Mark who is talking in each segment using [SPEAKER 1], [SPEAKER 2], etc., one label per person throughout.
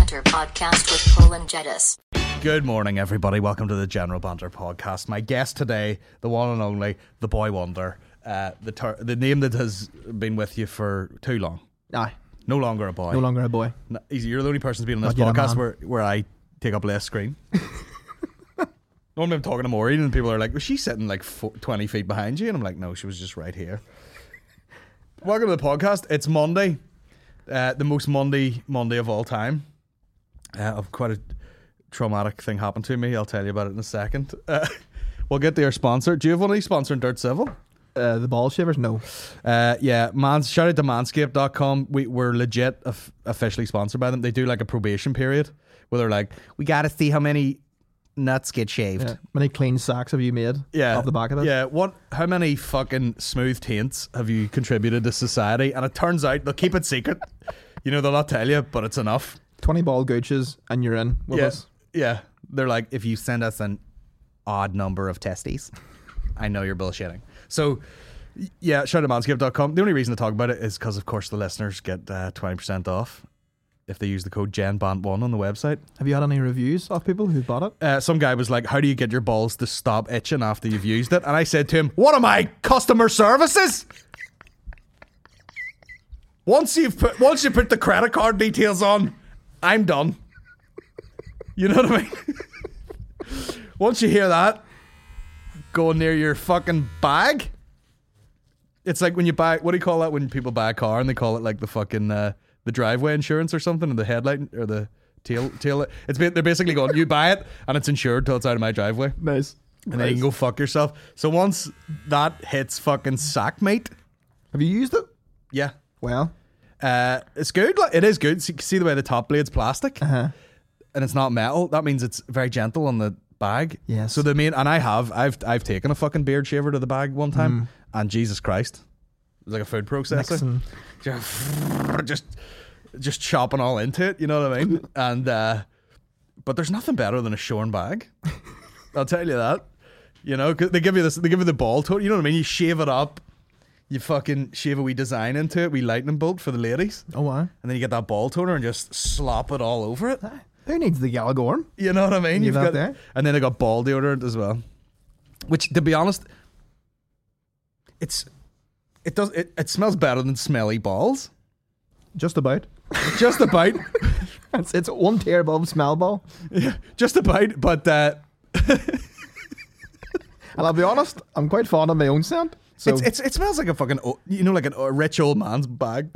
[SPEAKER 1] Banter Podcast with Paul and Jedis.
[SPEAKER 2] Good morning, everybody. Welcome to the General Banter Podcast. My guest today, the one and only, the Boy Wonder, the name that has been with you for too long.
[SPEAKER 3] Aye.
[SPEAKER 2] No longer a boy.
[SPEAKER 3] No longer a boy.
[SPEAKER 2] No, you're the only person who's been on this
[SPEAKER 3] Not yet a
[SPEAKER 2] podcast
[SPEAKER 3] man.
[SPEAKER 2] where I take up less screen. Normally I'm talking to Maureen and people are like, was she sitting like 20 feet behind you? And I'm like, no, she was just right here. Welcome to the podcast. It's Monday. The most Monday of all time. Of quite a traumatic thing happened to me. I'll tell you about it in a second. We'll get to our sponsor. Do you have one of these sponsoring Dirt Civil?
[SPEAKER 3] The ball shavers? No.
[SPEAKER 2] Yeah, shout out to manscaped.com. We're legit officially sponsored by them. They do like a probation period where they're like, we got to see how many nuts get shaved.
[SPEAKER 3] Yeah. Many clean sacks have you made off the back of this?
[SPEAKER 2] Yeah, how many fucking smooth taints have you contributed to society? And it turns out they'll keep it secret. You know, they'll not tell you, but it's enough.
[SPEAKER 3] 20 ball gooches and you're in with us.
[SPEAKER 2] Yeah. They're like, if you send us an odd number of testes, I know you're bullshitting. So, yeah, shout out to manscaped.com. The only reason to talk about it is because, of course, the listeners get 20% off if they use the code GENBANT1 on the website.
[SPEAKER 3] Have you had any reviews of people who bought it?
[SPEAKER 2] Some guy was like, how do you get your balls to stop itching after you've used it? And I said to him, what am I, customer services? Once you put the credit card details on, I'm done. You know what I mean? Once you hear that going near your fucking bag, it's like when you buy, what do you call that when people buy a car and they call it like the fucking the driveway insurance or something, or the headlight or the tail. They're basically going, you buy it and it's insured till it's out of my driveway.
[SPEAKER 3] Nice.
[SPEAKER 2] And then you can go fuck yourself. So once that hits fucking sack, mate.
[SPEAKER 3] Have you used it?
[SPEAKER 2] Yeah.
[SPEAKER 3] Well.
[SPEAKER 2] It's good. Like, it is good. See the way the top blade's plastic, and it's not metal. That means it's very gentle on the bag.
[SPEAKER 3] Yes.
[SPEAKER 2] So I've taken a fucking beard shaver to the bag one time, and Jesus Christ, it was like a food processor. Just chopping all into it. You know what I mean? And but there's nothing better than a shorn bag. I'll tell you that. You know, 'cause they give you the ball tool. You know what I mean? You shave it up. You fucking shave a wee design into it, wee lightning bolt for the ladies.
[SPEAKER 3] Oh, wow.
[SPEAKER 2] And then you get that ball toner and just slop it all over it.
[SPEAKER 3] Who needs the Galagorn?
[SPEAKER 2] You know what I mean?
[SPEAKER 3] You've got
[SPEAKER 2] there.
[SPEAKER 3] that.
[SPEAKER 2] And then they got ball deodorant as well. Which, to be honest, it smells better than smelly balls.
[SPEAKER 3] Just about.
[SPEAKER 2] Just about.
[SPEAKER 3] It's one tier above smell ball.
[SPEAKER 2] Yeah, just about. But
[SPEAKER 3] and I'll be honest, I'm quite fond of my own scent. So
[SPEAKER 2] it smells like a fucking, like a rich old man's bag.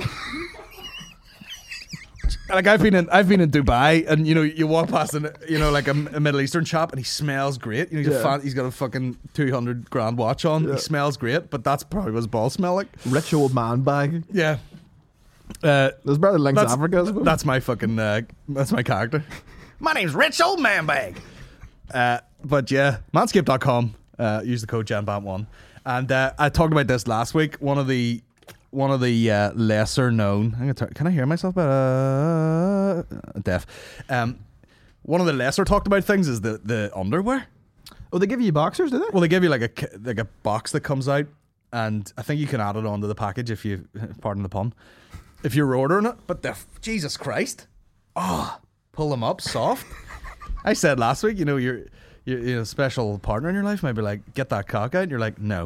[SPEAKER 2] Like I've been in Dubai, and you walk past like a Middle Eastern shop, and he smells great. He's got a fucking 200 grand watch on. He smells great, but that's probably what his balls smell like.
[SPEAKER 3] Rich old man bag.
[SPEAKER 2] Yeah.
[SPEAKER 3] There's better than Links Africa, I suppose.
[SPEAKER 2] That's my fucking that's my character. My name's Rich Old Man Bag. But yeah, manscaped.com. Use the code GENBANT1. And I talked about this last week. One of the lesser known. Can I hear myself? Deaf. One of the lesser talked about things is the underwear.
[SPEAKER 3] Oh, they give you boxers, do they?
[SPEAKER 2] Well, they give you like a box that comes out, and I think you can add it onto the package if you, pardon the pun, if you're ordering it. But Jesus Christ, pull them up soft. I said last week, your special partner in your life might be like, get that cock out, and you're like, no.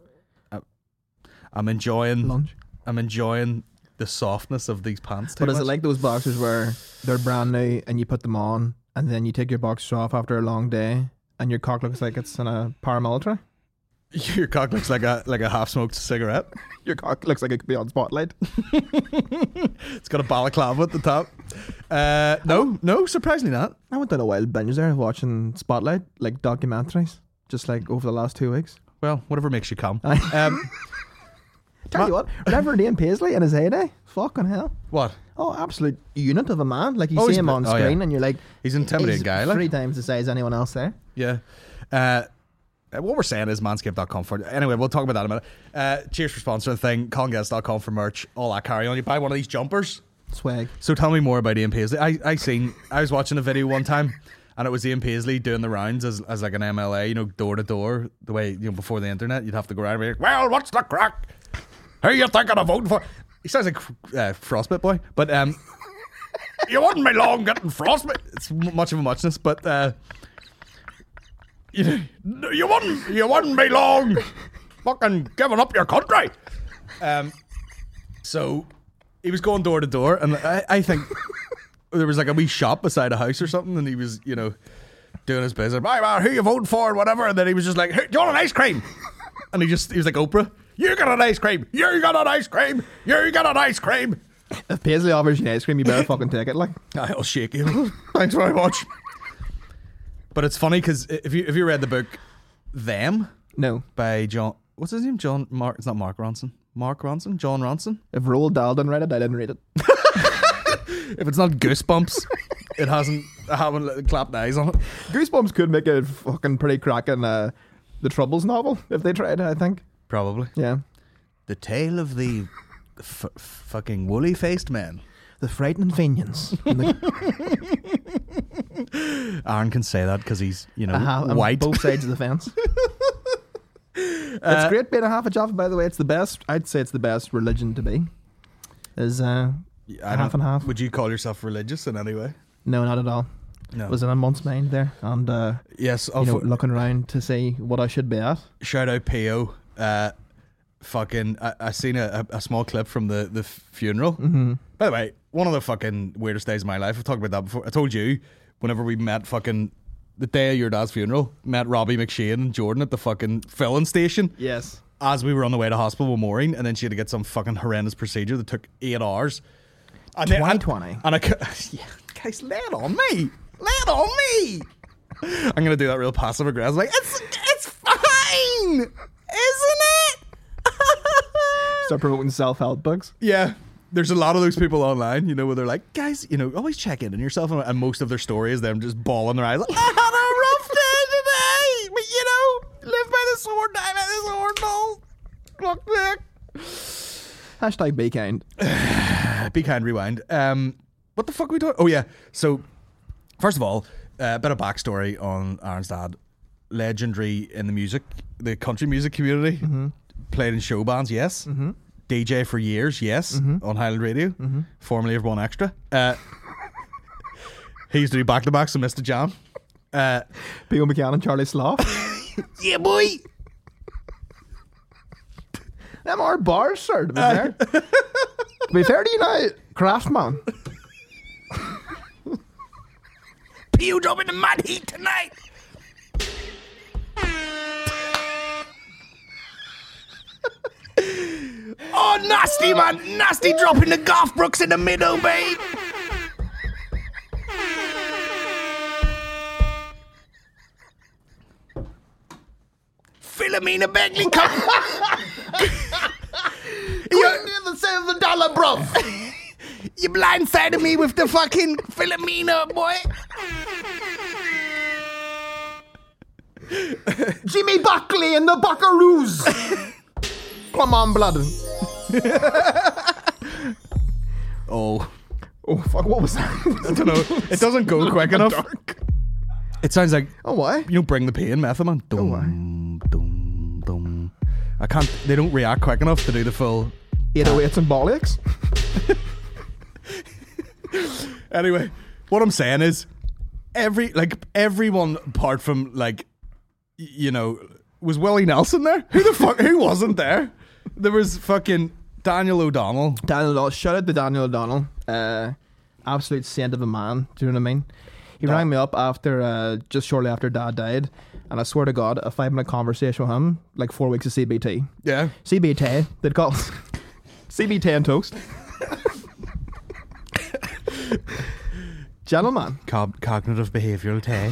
[SPEAKER 2] I'm enjoying
[SPEAKER 3] lunch.
[SPEAKER 2] I'm enjoying the softness of these pants.
[SPEAKER 3] But is it like those boxers where they're brand new and you put them on and then you take your boxers off after a long day and your cock looks like it's in a paramilitary?
[SPEAKER 2] Your cock looks like a half-smoked cigarette.
[SPEAKER 3] Your cock looks like it could be on Spotlight.
[SPEAKER 2] It's got a balaclava at the top. No, surprisingly not.
[SPEAKER 3] I went on a wild binge there watching Spotlight, like documentaries, just like over the last 2 weeks.
[SPEAKER 2] Well, whatever makes you come.
[SPEAKER 3] Tell you what, remember Ian Paisley in his heyday? Fucking hell.
[SPEAKER 2] What?
[SPEAKER 3] Oh, absolute unit of a man. Like you see him on screen and you're like,
[SPEAKER 2] he's an intimidating guy. Like
[SPEAKER 3] 3 times the size of anyone else there.
[SPEAKER 2] Yeah. What we're saying is manscaped.com for anyway, we'll talk about that in a minute. Cheers for sponsoring the thing, ColinGuest.com for merch, all that carry on. You buy one of these jumpers.
[SPEAKER 3] Swag.
[SPEAKER 2] So tell me more about Ian Paisley. I was watching a video one time and it was Ian Paisley doing the rounds as like an MLA, door to door, the way, before the internet, you'd have to go around and be like, well, what's the crack? Who you thinking of voting for? He sounds like Frostbite Boy, but You wouldn't be long getting frostbite. It's much of a muchness, but you wouldn't be long fucking giving up your country. So he was going door to door, and I think there was like a wee shop beside a house or something, and he was, doing his business. Bye, man, who you voting for and whatever. And then he was just like, hey, do you want an ice cream? And he was like Oprah. You got an ice cream. You got an ice cream. You got an ice cream.
[SPEAKER 3] If Paisley offers you an ice cream, you better fucking take it. Like,
[SPEAKER 2] I'll shake you. Thanks very much. But it's funny because if you read the book Them
[SPEAKER 3] no.
[SPEAKER 2] by John, what's his name? It's not Mark Ronson. Mark Ronson? John Ronson?
[SPEAKER 3] If Roald Dahl didn't read it, I didn't read it.
[SPEAKER 2] If it's not Goosebumps, I haven't clapped eyes on it.
[SPEAKER 3] Goosebumps could make a fucking pretty cracking The Troubles novel if they tried it, I think.
[SPEAKER 2] Probably.
[SPEAKER 3] Yeah.
[SPEAKER 2] The tale of the fucking woolly-faced man.
[SPEAKER 3] The Frightening Fenians.
[SPEAKER 2] Aaron can say that because he's,
[SPEAKER 3] On
[SPEAKER 2] white.
[SPEAKER 3] both sides of the fence. It's great being a half a Jaffa, by the way. It's the best. I'd say it's the best religion to be. Is half and half.
[SPEAKER 2] Would you call yourself religious in any way?
[SPEAKER 3] No, not at all.
[SPEAKER 2] No.
[SPEAKER 3] Was in a month's mind there, and
[SPEAKER 2] yes,
[SPEAKER 3] looking around to see what I should be at.
[SPEAKER 2] Shout out P.O. I seen a small clip from the funeral.
[SPEAKER 3] Mm-hmm.
[SPEAKER 2] By the way, one of the fucking weirdest days of my life. I've talked about that before. I told you whenever we met fucking the day of your dad's funeral, met Robbie McShane and Jordan at the fucking filling station.
[SPEAKER 3] Yes.
[SPEAKER 2] As we were on the way to hospital with Maureen, and then she had to get some fucking horrendous procedure that took 8 hours. And
[SPEAKER 3] 2020.
[SPEAKER 2] Guys, lay it on me. Lay it on me. I'm gonna do that real passive aggressive. Like, it's fine, isn't it?
[SPEAKER 3] Start promoting self-help books.
[SPEAKER 2] Yeah. There's a lot of those people online, where they're like, guys, always check in on yourself. And most of their story is them just bawling their eyes. Like, I had a rough day today. But, live by the sword, die by the sword, no. Fuck Nick.
[SPEAKER 3] Hashtag be kind.
[SPEAKER 2] Be kind, rewind. What the fuck are we doing? Oh, yeah. So, first of all, a bit of backstory on Aaron's dad. Legendary in the country music community.
[SPEAKER 3] Mm-hmm.
[SPEAKER 2] Played in show bands, yes.
[SPEAKER 3] Mm-hmm.
[SPEAKER 2] DJ for years, yes, on Highland Radio, formerly of One Extra. He used to do back-to-backs and Mr. Jam.
[SPEAKER 3] P.O. McCann and Charlie Sloth.
[SPEAKER 2] Yeah, boy.
[SPEAKER 3] Them are bars, sir, to be fair. To be fair to you now, Craftman.
[SPEAKER 2] P.O. dropping the mad heat tonight. Oh, nasty, man. Nasty dropping the Garth Brooks in the middle, babe. Philomena Begley, come.
[SPEAKER 3] You're near the same of the dollar, bruv.
[SPEAKER 2] You blindsided me with the fucking Philomena, boy.
[SPEAKER 3] Jimmy Buckley and the Buckaroos. Come on, blood.
[SPEAKER 2] Oh,
[SPEAKER 3] fuck, what was that?
[SPEAKER 2] I don't know. It doesn't go quick enough.
[SPEAKER 3] Dark.
[SPEAKER 2] It sounds like,
[SPEAKER 3] why?
[SPEAKER 2] Bring the pain, Method Man. Dum,
[SPEAKER 3] why?
[SPEAKER 2] dum, dum. They don't react quick enough to do the full
[SPEAKER 3] 808s and ball aches.
[SPEAKER 2] Anyway, what I'm saying is, everyone apart from was Willie Nelson there? Who wasn't there? There was fucking Daniel O'Donnell.
[SPEAKER 3] Shout out to Daniel O'Donnell. Absolute saint of a man. Do you know what I mean? He rang me up after, just shortly after Dad died, and I swear to God, a 5-minute conversation with him, 4 weeks of CBT.
[SPEAKER 2] Yeah.
[SPEAKER 3] CBT, they'd call CBT and toast. Gentleman.
[SPEAKER 2] Cognitive behavioural tea.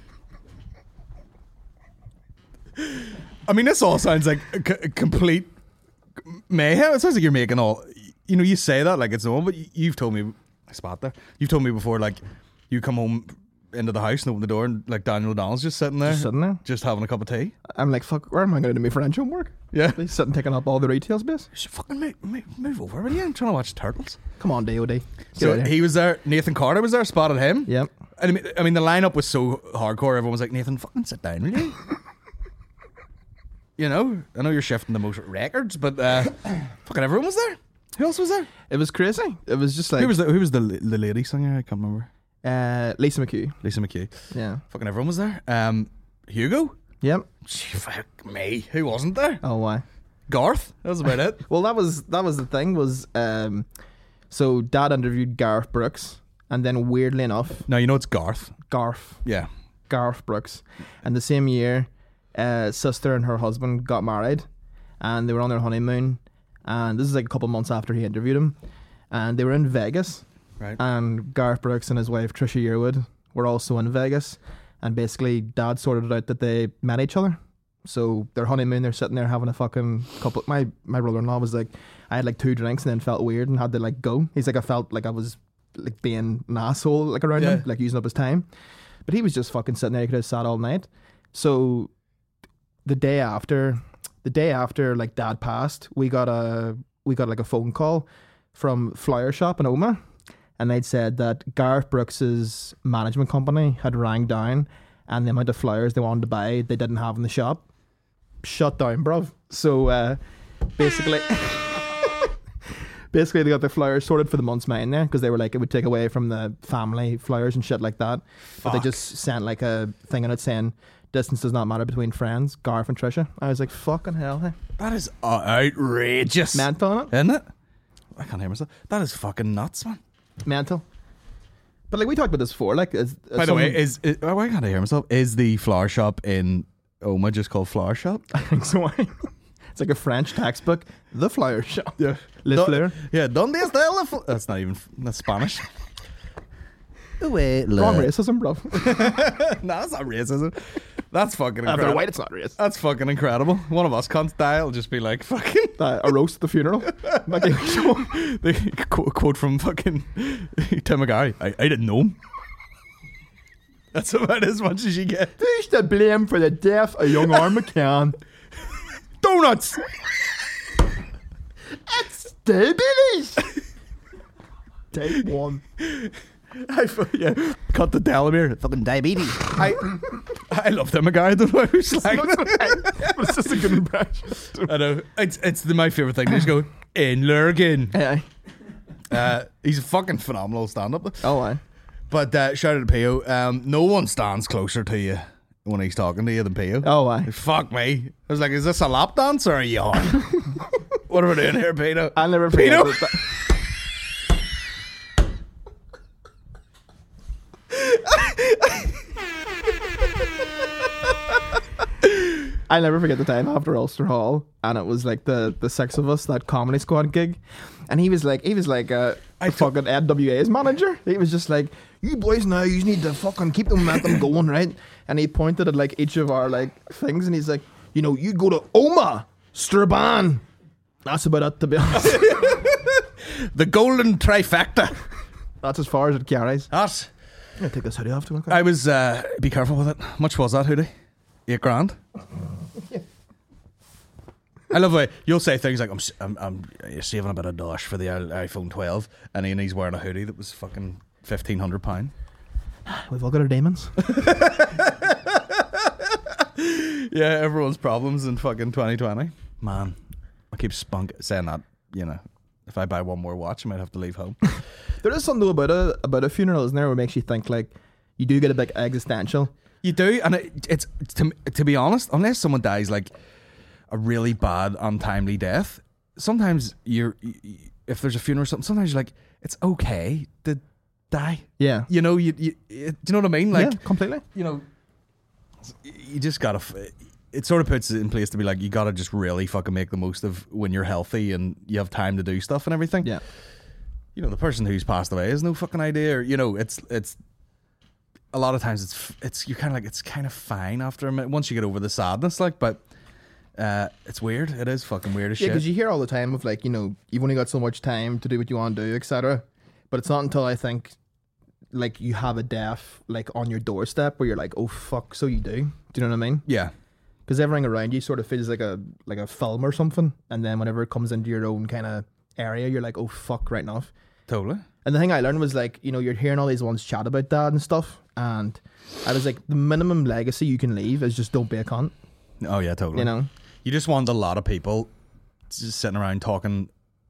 [SPEAKER 2] I mean, this all sounds like a complete mayhem. It sounds like you're making all... you say that like it's normal, but you've told me... I spot there. You've told me before, you come home into the house and open the door and, Daniel O'Donnell's just sitting there. Just having a cup of tea.
[SPEAKER 3] I'm like, fuck, where am I going to do my French homework?
[SPEAKER 2] Yeah.
[SPEAKER 3] He's sitting taking up all the retail space.
[SPEAKER 2] You should fucking move over, will you? I'm trying to watch Turtles.
[SPEAKER 3] Come on, DOD.
[SPEAKER 2] So he was there. Nathan Carter was there. Spotted him.
[SPEAKER 3] Yep.
[SPEAKER 2] And I mean, the lineup was so hardcore. Everyone was like, Nathan, fucking sit down, will you? I know you're shifting the most records, but fucking everyone was there. Who else was there?
[SPEAKER 3] It was crazy. It was just like
[SPEAKER 2] Who was the lady singer? I can't remember.
[SPEAKER 3] Lisa McHugh.
[SPEAKER 2] Lisa McKay.
[SPEAKER 3] Yeah.
[SPEAKER 2] Fucking everyone was there. Hugo.
[SPEAKER 3] Yep.
[SPEAKER 2] Gee, fuck me. Who wasn't there?
[SPEAKER 3] Oh, why?
[SPEAKER 2] Garth. That was about it.
[SPEAKER 3] Well, that was the thing was, so Dad interviewed Garth Brooks, and then weirdly enough,
[SPEAKER 2] No, you know it's Garth.
[SPEAKER 3] Garth
[SPEAKER 2] Yeah.
[SPEAKER 3] Brooks, and the same year, sister and her husband got married, and they were on their honeymoon, and this is like a couple months after he interviewed him, and they were in Vegas,
[SPEAKER 2] Right.
[SPEAKER 3] and Garth Brooks and his wife Trisha Yearwood were also in Vegas, and basically Dad sorted it out that they met each other. So their honeymoon, they're sitting there having a fucking couple. My brother-in-law was like, I had like 2 drinks and then felt weird and had to like go. He's like, I felt like I was like being an asshole like around him, like using up his time. But he was just fucking sitting there. He could have sat all night. So the day after like Dad passed, we got like a phone call from Flower Shop in Oma, and they'd said that Garth Brooks's management company had rang down, and the amount of flowers they wanted to buy they didn't have in the shop. Shut down, bruv. So basically they got the flowers sorted for the month's mine there, because they were like, it would take away from the family flowers and shit like that. But they just sent like a thing on it saying, distance does not matter between friends, Garth and Trisha. I was like, fucking hell, hey.
[SPEAKER 2] That is outrageous.
[SPEAKER 3] Mental, innit?
[SPEAKER 2] Isn't it? I can't hear myself. That is fucking nuts, man.
[SPEAKER 3] Mental. But like we talked about this before, like
[SPEAKER 2] By the way, I can't hear myself. Is the flower shop in Oma just called Flower Shop?
[SPEAKER 3] I think so. It's like a French textbook. The Flower Shop.
[SPEAKER 2] Yeah.
[SPEAKER 3] Le Fleur.
[SPEAKER 2] Yeah, ¿Dónde está la That's not even, that's Spanish.
[SPEAKER 3] Wrong racism, bro.
[SPEAKER 2] No, that's not racism. That's fucking
[SPEAKER 3] If
[SPEAKER 2] incredible.
[SPEAKER 3] they're white, it's not racist.
[SPEAKER 2] That's fucking incredible. One of us cunts die, it'll just be like fucking
[SPEAKER 3] A roast at the funeral. Like,
[SPEAKER 2] the quote from fucking Tim McGarry. I didn't know him. That's about as much as you get.
[SPEAKER 3] who's to blame for the death of young Arm McCann?
[SPEAKER 2] Donuts!
[SPEAKER 3] It's diabetes. Take one.
[SPEAKER 2] Cut the Delamere. Fucking diabetes. I love Tim McGarry. I don't know who's like
[SPEAKER 3] But it's just a good impression.
[SPEAKER 2] I know. It's my favourite thing. They just go, in Lurgan. He's a fucking phenomenal stand-up.
[SPEAKER 3] Oh, I.
[SPEAKER 2] But shout out to Pio. No one stands closer to you when he's talking to you than Pio.
[SPEAKER 3] Oh, I.
[SPEAKER 2] Fuck me. I was like, is this a lap dance or a yawn? What are we doing here, Pino?
[SPEAKER 3] I'll never forget
[SPEAKER 2] Pino?
[SPEAKER 3] that. I'll never forget the time after Ulster Hall, and it was like the 6 of us, that Comedy Squad gig, and he was like fucking NWA's manager. He was just like, you boys now, you need to fucking keep the momentum going, right? And he pointed at like each of our like things, and he's like, you know, you go to Oma, Strabane. That's about it, to be honest.
[SPEAKER 2] The golden trifecta.
[SPEAKER 3] That's as far as it carries.
[SPEAKER 2] That.
[SPEAKER 3] I'm gonna take this hoodie off.
[SPEAKER 2] I was, be careful with it. How much was that hoodie? $8,000. I love the way you'll say things like, I'm saving a bit of dosh for the iPhone 12, and then he's wearing a hoodie that was fucking £1,500.
[SPEAKER 3] We've all got our demons.
[SPEAKER 2] Yeah, everyone's problems in fucking 2020. Man, I keep saying that, you know, if I buy one more watch, I might have to leave home.
[SPEAKER 3] There is something about a funeral, isn't there, where it makes you think like you do get a bit existential.
[SPEAKER 2] You do, and it's to be honest, unless someone dies like a really bad, untimely death, sometimes if there's a funeral or something, sometimes you're like, it's okay to die.
[SPEAKER 3] Yeah.
[SPEAKER 2] You know, do you know what I mean? Like,
[SPEAKER 3] yeah, completely.
[SPEAKER 2] You know, you just gotta. It sort of puts it in place to be like, you gotta just really fucking make the most of when you're healthy and you have time to do stuff and everything.
[SPEAKER 3] Yeah.
[SPEAKER 2] You know, the person who's passed away has no fucking idea. Or, you know, it's a lot of times it's you're kind of like, it's kind of fine after a minute once you get over the sadness, like, but it's weird. It is fucking weird as shit.
[SPEAKER 3] Yeah, because you hear all the time of like, you know, you've only got so much time to do what you want to do, etc. But it's not until I think like you have a death like on your doorstep where you're like, oh fuck, so you do. Do you know what I mean?
[SPEAKER 2] Yeah.
[SPEAKER 3] Because everything around you sort of feels like a film or something, and then whenever it comes into your own kind of area, you're like, oh fuck, right enough.
[SPEAKER 2] Totally.
[SPEAKER 3] And the thing I learned was like, you know, you're hearing all these ones chat about that and stuff, and I was like, the minimum legacy you can leave is just don't be a cunt.
[SPEAKER 2] Oh yeah, totally.
[SPEAKER 3] You know,
[SPEAKER 2] you just want a lot of people just sitting around talking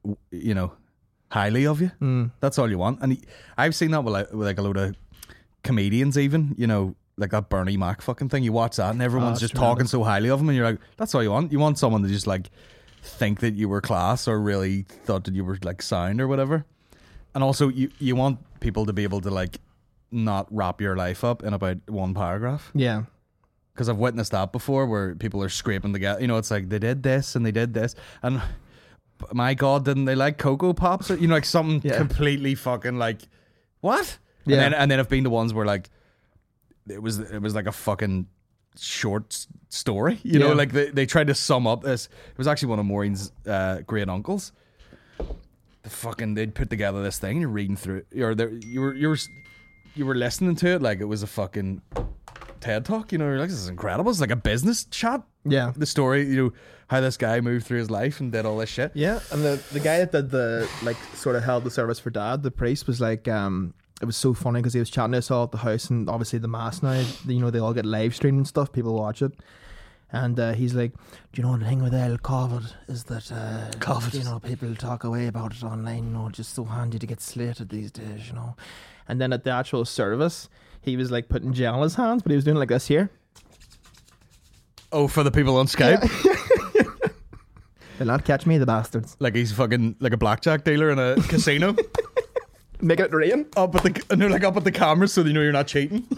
[SPEAKER 2] you know, highly of you. That's all you want. And I've seen that with like a load of comedians, even, you know, like that Bernie Mac fucking thing. You watch that and everyone's just talking so highly of him, and you're like, that's all you want. You want someone to just like think that you were class or really thought that you were like sound or whatever. And also you want people to be able to like not wrap your life up in about one paragraph.
[SPEAKER 3] Yeah.
[SPEAKER 2] Because I've witnessed that before, where people are scraping together. You know, it's like they did this and they did this, and my God, didn't they like Cocoa Pops? You know, like something completely fucking like what?
[SPEAKER 3] Yeah.
[SPEAKER 2] And then I've been the ones where like it was like a fucking short story. You know, like they tried to sum up this. It was actually one of Maureen's great uncles. They'd put together this thing. You're reading through it, or you were listening to it like it was a fucking TED Talk. You know, you're like, this is incredible. It's like a business chat. Yeah, the story, you know, how this guy moved through his life and did all this shit.
[SPEAKER 3] Yeah, and the guy that did the like sort of held the service for Dad, the priest, was like, it was so funny because he was chatting to us all at the house, and obviously the mass now, you know, they all get live streamed and stuff. People watch it. And he's like, do you know the thing with COVID is that you know, people talk away about it online, you know, just so handy to get slated these days, you know. And then at the actual service, he was like putting gel in his hands, but he was doing like this here.
[SPEAKER 2] Oh, for the people on Skype?
[SPEAKER 3] Yeah. They'll not catch me, the bastards.
[SPEAKER 2] Like he's fucking like a blackjack dealer in a casino.
[SPEAKER 3] Make it rain.
[SPEAKER 2] Up at the cameras so they know you're not cheating.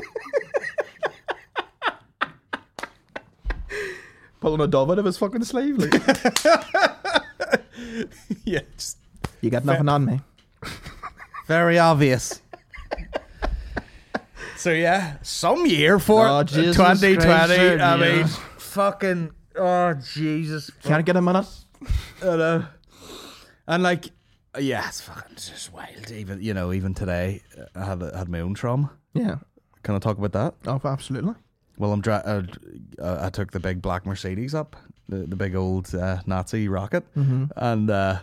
[SPEAKER 3] Pulling a dove out of his fucking sleeve. Like.
[SPEAKER 2] Yeah.
[SPEAKER 3] You got nothing on me.
[SPEAKER 2] Very obvious. So yeah, some year for 2020.
[SPEAKER 3] Christ,
[SPEAKER 2] I mean, fucking, oh Jesus.
[SPEAKER 3] Can't get a minute.
[SPEAKER 2] I know. And like, yeah, it's fucking just wild. Even today, I had my own trauma.
[SPEAKER 3] Yeah.
[SPEAKER 2] Can I talk about that?
[SPEAKER 3] Oh, absolutely.
[SPEAKER 2] Well, I took the big black Mercedes up, the big old Nazi rocket, and do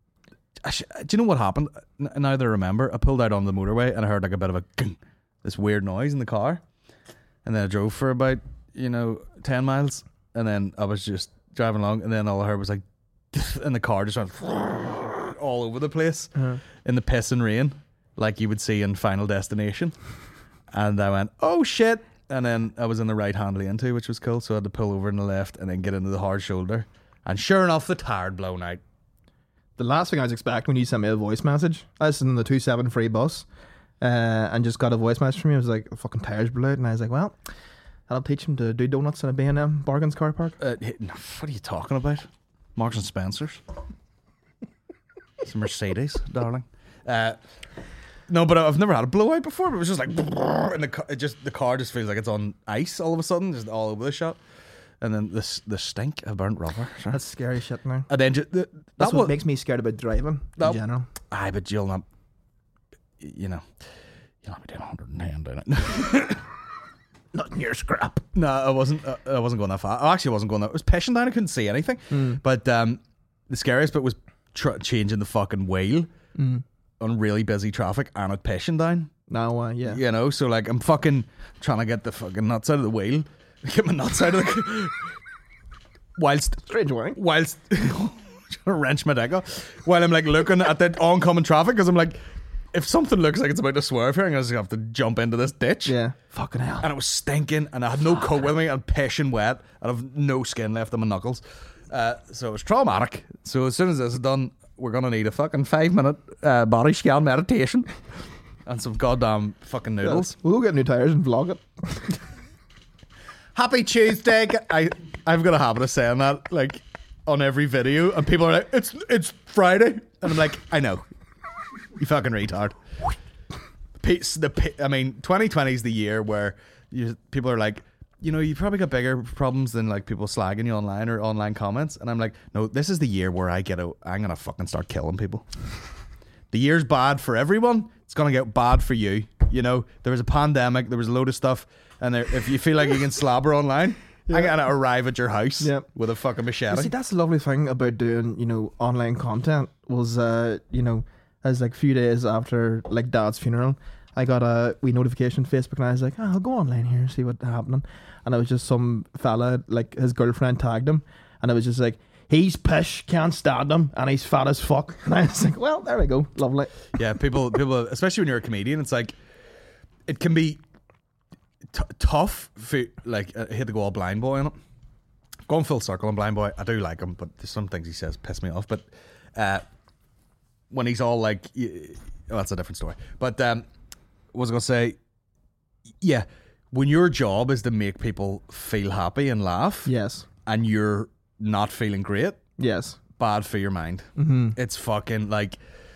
[SPEAKER 2] you know what happened? Now that I remember, I pulled out on the motorway and I heard like a bit of a this weird noise in the car, and then I drove for about 10 miles, and then I was just driving along, and then all I heard was like, and the car just went all over the place in the piss and rain, like you would see in Final Destination, and I went, oh shit. And then I was in the right hand lane too, which was cool. So I had to pull over in the left and then get into the hard shoulder. And sure enough, the tire had blown out.
[SPEAKER 3] The last thing I was expecting when you sent me a voice message, I was in the 2-7 free bus and just got a voice message from you. It was like, the fucking tires blew out. And I was like, well, I'll teach him to do donuts in a B&M Bargains car park.
[SPEAKER 2] What are you talking about? Marks and Spencer's. It's a Mercedes, darling. No, but I've never had a blowout before. But it was just like, and the car just feels like it's on ice all of a sudden, just all over the shop. And then the stink of burnt rubber. Sure.
[SPEAKER 3] That's scary shit now.
[SPEAKER 2] And then
[SPEAKER 3] that's what makes me scared about driving in general.
[SPEAKER 2] Aye, but you'll not be doing 110 doing it.
[SPEAKER 3] Not in your scrap.
[SPEAKER 2] No, I wasn't going that far. I actually wasn't going that. I was pissing down. I couldn't see anything. But the scariest bit was changing the fucking wheel. On really busy traffic and at pissing down.
[SPEAKER 3] No, yeah.
[SPEAKER 2] So like I'm fucking trying to get the fucking nuts out of the wheel. Get my nuts out of the... whilst trying to wrench my dick off. While I'm like looking at the oncoming traffic, because I'm like, if something looks like it's about to swerve here, I'm going to have to jump into this ditch.
[SPEAKER 3] Yeah. Fucking hell.
[SPEAKER 2] And it was stinking, and I had no coat with me, and pissing wet, and I've no skin left on my knuckles. So it was traumatic. So as soon as this is done, we're going to need a fucking 5-minute body scan meditation and some goddamn fucking noodles.
[SPEAKER 3] We'll go get new tyres and vlog it.
[SPEAKER 2] Happy Tuesday. I've got a habit of saying that like on every video, and people are like, it's Friday. And I'm like, I know. You fucking retard. I mean, 2020 is the year where people are like, you probably got bigger problems than like people slagging you online or online comments. And I'm like, no, this is the year where I'm gonna fucking start killing people. The year's bad for everyone. It's gonna get bad for you. There was a pandemic. There was a load of stuff. And if you feel like you can slobber online, I'm gonna arrive at your house with a fucking machete.
[SPEAKER 3] You see, that's the lovely thing about doing, online content was, as like a few days after like Dad's funeral, I got a wee notification on Facebook, and I was like, I'll go online here and see what's happening. And it was just some fella, like his girlfriend tagged him, and it was just like, he's pish, can't stand him, and he's fat as fuck. And I was like, well, there we go, lovely.
[SPEAKER 2] Yeah, people, especially when you're a comedian, it's like it can be tough. For, like, I hate to go all blind boy on it. Going full circle on Blind Boy, I do like him, but there's some things he says piss me off. But when he's all like, that's a different story. But what was I going to say? Yeah, when your job is to make people feel happy and laugh,
[SPEAKER 3] Yes.
[SPEAKER 2] and you're not feeling great,
[SPEAKER 3] Yes.
[SPEAKER 2] bad for your mind. It's fucking like,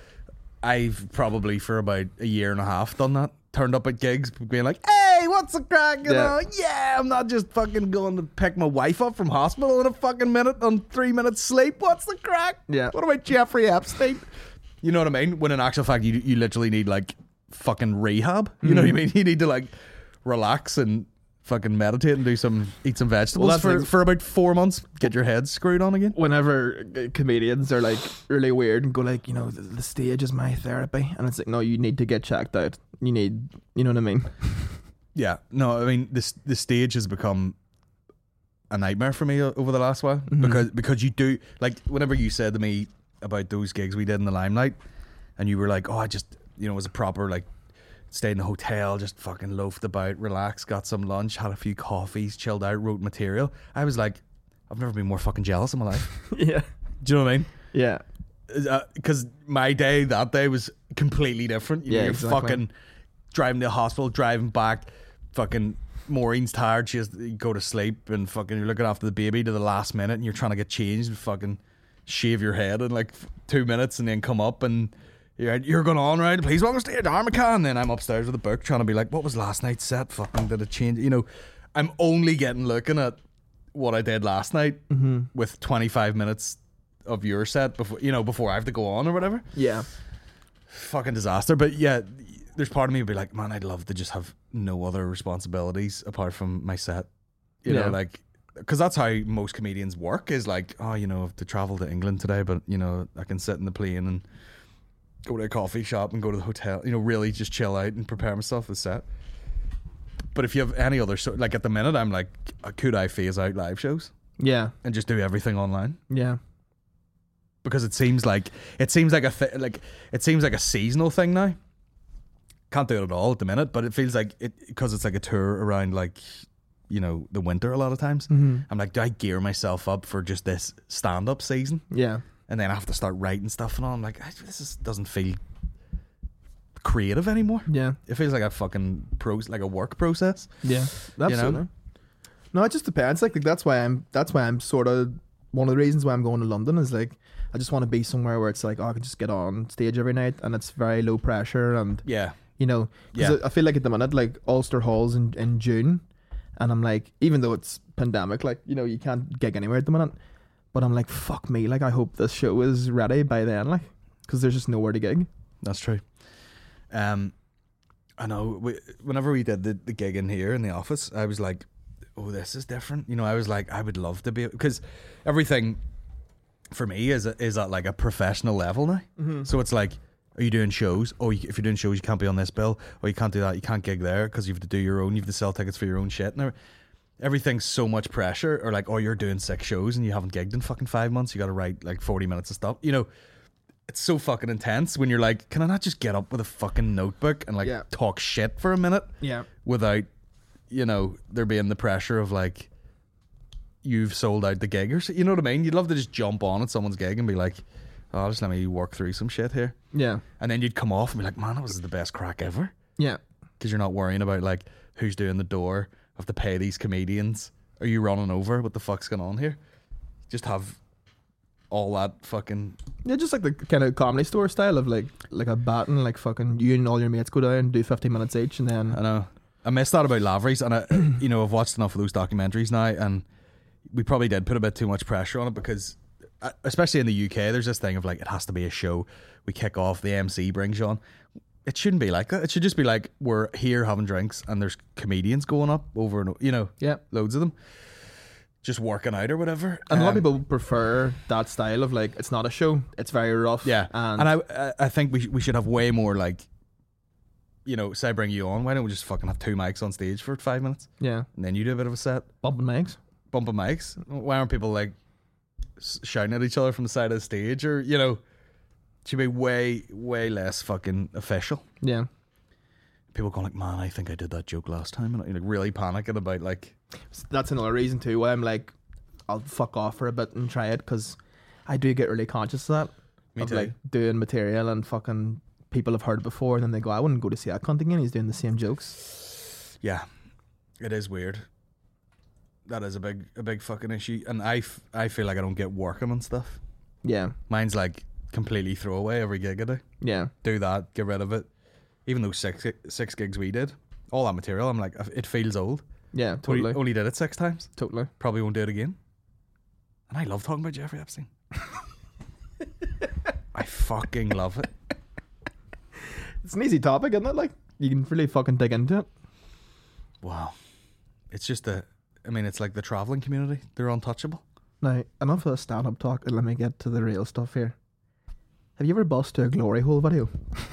[SPEAKER 2] I've probably for about a year and a half done that. Turned up at gigs being like, hey, what's the crack? You know, yeah, I'm not just fucking going to pick my wife up from hospital in a fucking minute on 3 minutes sleep. What's the crack?
[SPEAKER 3] Yeah.
[SPEAKER 2] What about Jeffrey Epstein? You know what I mean? When in actual fact, you literally need like fucking rehab. You know what I mean? You need to like relax and fucking meditate and eat some vegetables for about 4 months. Get your head screwed on again.
[SPEAKER 3] Whenever comedians are like really weird and go like, you know, the stage is my therapy, and it's like, no, you need to get checked out. You need, you know what I mean?
[SPEAKER 2] Yeah, no, I mean the stage has become a nightmare for me over the last while because you do, like, whenever you said to me about those gigs we did in the Limelight, and you were like, oh, I just, you know, it was a proper like, stayed in the hotel, just fucking loafed about, relaxed, got some lunch, had a few coffees, chilled out, wrote material. I was like, I've never been more fucking jealous in my life.
[SPEAKER 3] Yeah.
[SPEAKER 2] Do you know what I mean?
[SPEAKER 3] Yeah.
[SPEAKER 2] Because my day that day was completely different. You're
[SPEAKER 3] exactly.
[SPEAKER 2] fucking driving to the hospital, driving back, fucking Maureen's tired, she has to go to sleep, and fucking you're looking after the baby to the last minute, and you're trying to get changed and fucking shave your head in like 2 minutes and then come up and you're going on, right? Please welcome to stage, Armachan. And then I'm upstairs with a book trying to be like, what was last night's set? Fucking did it change? You know, I'm only looking at what I did last night with 25 minutes of your set before I have to go on or whatever.
[SPEAKER 3] Yeah.
[SPEAKER 2] Fucking disaster. But yeah, there's part of me would be like, man, I'd love to just have no other responsibilities apart from my set. You know, like, because that's how most comedians work, is like, oh, you know, I have to travel to England today, but, you know, I can sit in the plane and go to a coffee shop and go to the hotel, you know, really just chill out and prepare myself for the set. But if you have any other, like at the minute, I'm like, could I phase out live shows?
[SPEAKER 3] Yeah.
[SPEAKER 2] And just do everything online?
[SPEAKER 3] Yeah.
[SPEAKER 2] Because it seems like a seasonal thing now. Can't do it at all at the minute, but it feels like it, because it's like a tour around, like, you know, the winter a lot of times. I'm like, do I gear myself up for just this stand-up season?
[SPEAKER 3] Yeah.
[SPEAKER 2] And then I have to start writing stuff and all. I'm like, doesn't feel creative anymore.
[SPEAKER 3] Yeah.
[SPEAKER 2] It feels like a fucking like a work process.
[SPEAKER 3] Yeah. Absolutely.
[SPEAKER 2] You know?
[SPEAKER 3] No, it just depends. Like that's why I'm sort of, one of the reasons why I'm going to London is like, I just want to be somewhere where it's like, oh, I can just get on stage every night and it's very low pressure, and
[SPEAKER 2] yeah,
[SPEAKER 3] you know, because I feel like at the minute, like Ulster Hall's in June, and I'm like, even though it's pandemic, like, you know, you can't gig anywhere at the minute, but I'm like, fuck me, like I hope this show is ready by then, like, because there's just nowhere to gig.
[SPEAKER 2] That's true. I know whenever we did the gig in here in the office, I was like, oh, this is different. You know, I was like, I would love to be, because everything for me is at like a professional level now. So it's like, are you doing shows? Oh, if you're doing shows, you can't be on this bill. Or you can't do that. You can't gig there because you have to do your own. You have to sell tickets for your own shit. And everything's so much pressure. Or like, oh, you're doing 6 shows and you haven't gigged in fucking 5 months. You got to write like 40 minutes of stuff. You know, it's so fucking intense when you're like, can I not just get up with a fucking notebook and like talk shit for a minute? Yeah. Without, you know, there being the pressure of like, you've sold out the gig or so, you know what I mean? You'd love to just jump on at someone's gig and be like, oh, just let me work through some shit here. Yeah. And then you'd come off and be like, man, that was the best crack ever. Yeah. Because you're not worrying about like, who's doing the door, have to pay these comedians. Are you running over? What the fuck's going on here? Just have all that fucking...
[SPEAKER 3] Yeah, just like the kind of Comedy Store style of like a baton, like fucking you and all your mates go down and do 15 minutes each, and then...
[SPEAKER 2] I know. I missed that about Lavery's, and I, you know, I've watched enough of those documentaries now, and we probably did put a bit too much pressure on it because... especially in the UK, there's this thing of like, it has to be a show. We kick off, the MC brings you on. It shouldn't be like that. It should just be like, we're here having drinks and there's comedians going up over and, you know, loads of them, just working out or whatever.
[SPEAKER 3] And a lot of people prefer that style of like, it's not a show, it's very rough. Yeah.
[SPEAKER 2] And I think we should have way more like, you know, say I bring you on, why don't we just fucking have 2 mics on stage for 5 minutes? Yeah. And then you do a bit of a set.
[SPEAKER 3] Bumping mics.
[SPEAKER 2] Why aren't people like, shouting at each other from the side of the stage, or you know, should be way less fucking official.
[SPEAKER 3] Yeah.
[SPEAKER 2] People going like, man, I think I did that joke last time, and like really panicking about like.
[SPEAKER 3] That's another reason too why I'm like, I'll fuck off for a bit and try it, because I do get really conscious of that.
[SPEAKER 2] Me
[SPEAKER 3] of
[SPEAKER 2] too.
[SPEAKER 3] like doing material and fucking people have heard it before, and then they go, I wouldn't go to see that cunt again. He's doing the same jokes.
[SPEAKER 2] Yeah, it is weird. That is a big fucking issue, and I feel like I don't get working and stuff.
[SPEAKER 3] Yeah.
[SPEAKER 2] Mine's like completely throwaway every gig I do.
[SPEAKER 3] Yeah.
[SPEAKER 2] Do that, get rid of it. Even those six gigs we did, all that material, I'm like, it feels old.
[SPEAKER 3] Yeah, totally.
[SPEAKER 2] Only did it 6 times.
[SPEAKER 3] Totally.
[SPEAKER 2] Probably won't do it again. And I love talking about Jeffrey Epstein. I fucking love it.
[SPEAKER 3] It's an easy topic, isn't it? Like, you can really fucking dig into it.
[SPEAKER 2] Wow. It's just it's like the travelling community. They're untouchable.
[SPEAKER 3] Now, enough of the stand-up talk, and let me get to the real stuff here. Have you ever bussed to a glory hole video?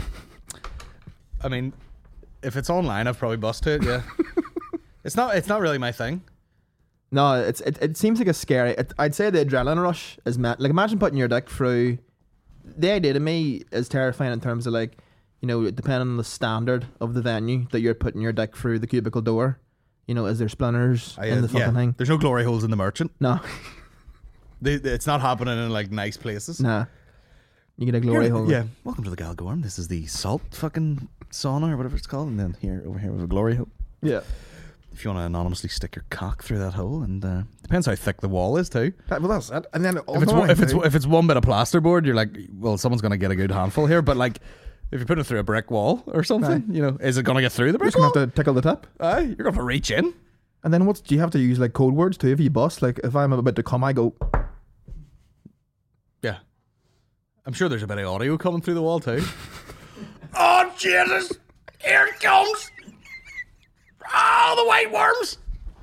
[SPEAKER 2] I mean, if it's online, I've probably busted it, yeah. It's not really my thing.
[SPEAKER 3] No, it seems like a scary... I'd say the adrenaline rush is... like, imagine putting your dick through... The idea to me is terrifying in terms of, like, you know, depending on the standard of the venue that you're putting your dick through the cubicle door. You know, is there splinters in the fucking thing?
[SPEAKER 2] There's no glory holes in the Merchant.
[SPEAKER 3] No.
[SPEAKER 2] It's not happening in, like, nice places.
[SPEAKER 3] Nah. You get a glory hole.
[SPEAKER 2] Yeah. Welcome to the Galgorm. This is the salt fucking sauna or whatever it's called. And then over here we have a glory hole.
[SPEAKER 3] Yeah.
[SPEAKER 2] If you want to anonymously stick your cock through that hole, and depends how thick the wall is too.
[SPEAKER 3] Well, that's it. And then
[SPEAKER 2] If it's one bit of plasterboard, you're like, well, someone's going to get a good handful here. But like, if you put it through a brick wall or something, you know, is it going to get through the brick
[SPEAKER 3] you're
[SPEAKER 2] wall?
[SPEAKER 3] going to have to tickle the tip.
[SPEAKER 2] Aye, you're going to reach in.
[SPEAKER 3] And then do you have to use like code words too if you bust? Like if I'm about to come, I go.
[SPEAKER 2] Yeah, I'm sure there's a bit of audio coming through the wall too. Oh Jesus! Here it comes! Oh, the white worms!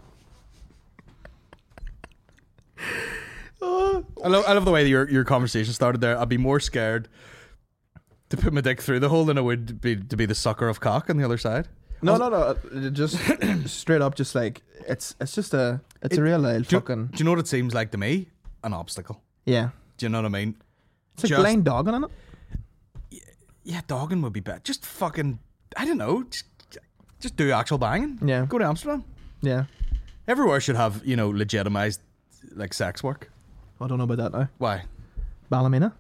[SPEAKER 2] I love the way your conversation started there. I'd be more scared to put my dick through the hole than I would be to be the sucker of cock on the other side.
[SPEAKER 3] No. Just straight up, just like it's a real fucking.
[SPEAKER 2] Do you know what it seems like to me? An obstacle.
[SPEAKER 3] Yeah.
[SPEAKER 2] Do you know what I mean?
[SPEAKER 3] It's like blind dogging in it.
[SPEAKER 2] Yeah, dogging would be better. Just fucking, I don't know. Just do actual banging.
[SPEAKER 3] Yeah.
[SPEAKER 2] Go to Amsterdam.
[SPEAKER 3] Yeah.
[SPEAKER 2] Everywhere should have, you know, legitimized like sex work.
[SPEAKER 3] I don't know about that now.
[SPEAKER 2] Why?
[SPEAKER 3] Ballymena.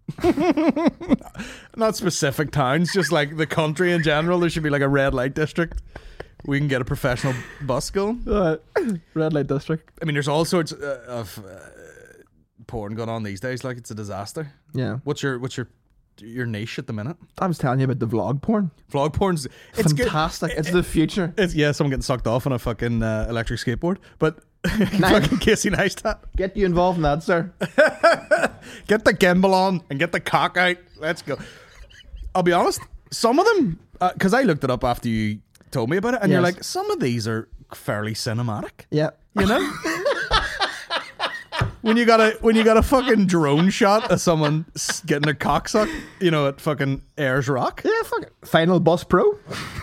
[SPEAKER 2] Not specific towns, just like the country in general. There should be like a red light district. We can get a professional bus going.
[SPEAKER 3] Red light district.
[SPEAKER 2] I mean, there's all sorts of porn going on these days. Like, it's a disaster.
[SPEAKER 3] Yeah.
[SPEAKER 2] What's your niche at the minute?
[SPEAKER 3] I was telling you about the vlog porn.
[SPEAKER 2] Vlog porn's it's
[SPEAKER 3] fantastic.
[SPEAKER 2] Good.
[SPEAKER 3] It's the future.
[SPEAKER 2] It's someone getting sucked off on a fucking electric skateboard, but fucking Casey Neistat.
[SPEAKER 3] Get you involved in that, sir.
[SPEAKER 2] Get the gimbal on and get the cock out. Let's go. I'll be honest, some of them, because I looked it up after you told me about it, and you're like, some of these are fairly cinematic.
[SPEAKER 3] Yeah.
[SPEAKER 2] You know? When you got a fucking drone shot of someone getting their cock sucked, you know, at fucking Ayers Rock.
[SPEAKER 3] Yeah, fuck it. Final Bus Pro.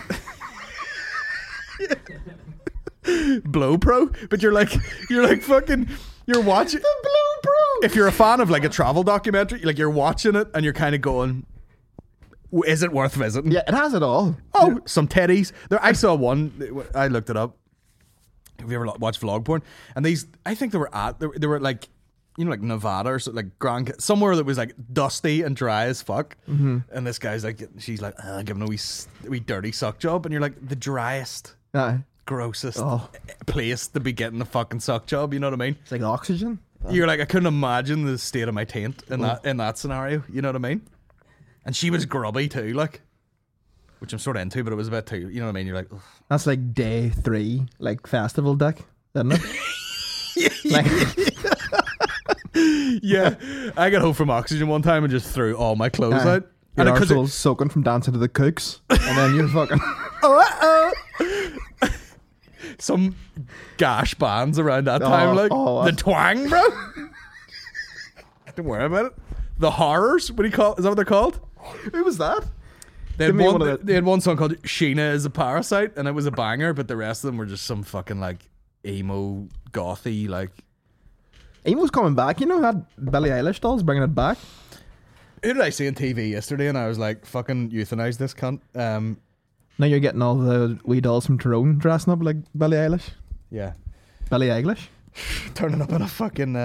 [SPEAKER 2] Blow Pro, but you're like fucking, you're watching
[SPEAKER 3] the Blow Pro.
[SPEAKER 2] If you're a fan of like a travel documentary, like you're watching it and you're kind of going, is it worth visiting?
[SPEAKER 3] Yeah, it has it all.
[SPEAKER 2] Oh, some teddies. There, I saw one. I looked it up. Have you ever watched vlog porn? And these, I think they were like, you know, like Nevada or so, like somewhere that was like dusty and dry as fuck. Mm-hmm. And this guy's like, she's like, giving a wee dirty suck job, and you're like, the driest, grossest place to be getting the fucking suck job. You know what I mean?
[SPEAKER 3] It's like oxygen.
[SPEAKER 2] You're like, I couldn't imagine the state of my taint in that scenario. You know what I mean? And she was grubby too, like, which I'm sort of into, but it was a bit too. You know what I mean? You're like, ugh.
[SPEAKER 3] That's like day 3, like festival dick, isn't it?
[SPEAKER 2] Yeah, I got home from Oxygen one time and just threw all my clothes out.
[SPEAKER 3] Your arsehole's soaking from dancing to the Kooks, and then you're fucking.
[SPEAKER 2] Some gash bands around that time, like the Twang, bro. Don't worry about it. The Horrors, what do you call? Is that what they're called?
[SPEAKER 3] Who was that?
[SPEAKER 2] They had one song called "Sheena is a Parasite," and it was a banger. But the rest of them were just some fucking like emo, gothy, like
[SPEAKER 3] Emo's coming back. You know that Billie Eilish doll's bringing it back.
[SPEAKER 2] Who did I see on TV yesterday? And I was like, fucking euthanize this cunt.
[SPEAKER 3] Now you're getting all the wee dolls from Tyrone dressing up like Billie Eilish.
[SPEAKER 2] Yeah.
[SPEAKER 3] Billie Eilish.
[SPEAKER 2] Turning up in a fucking...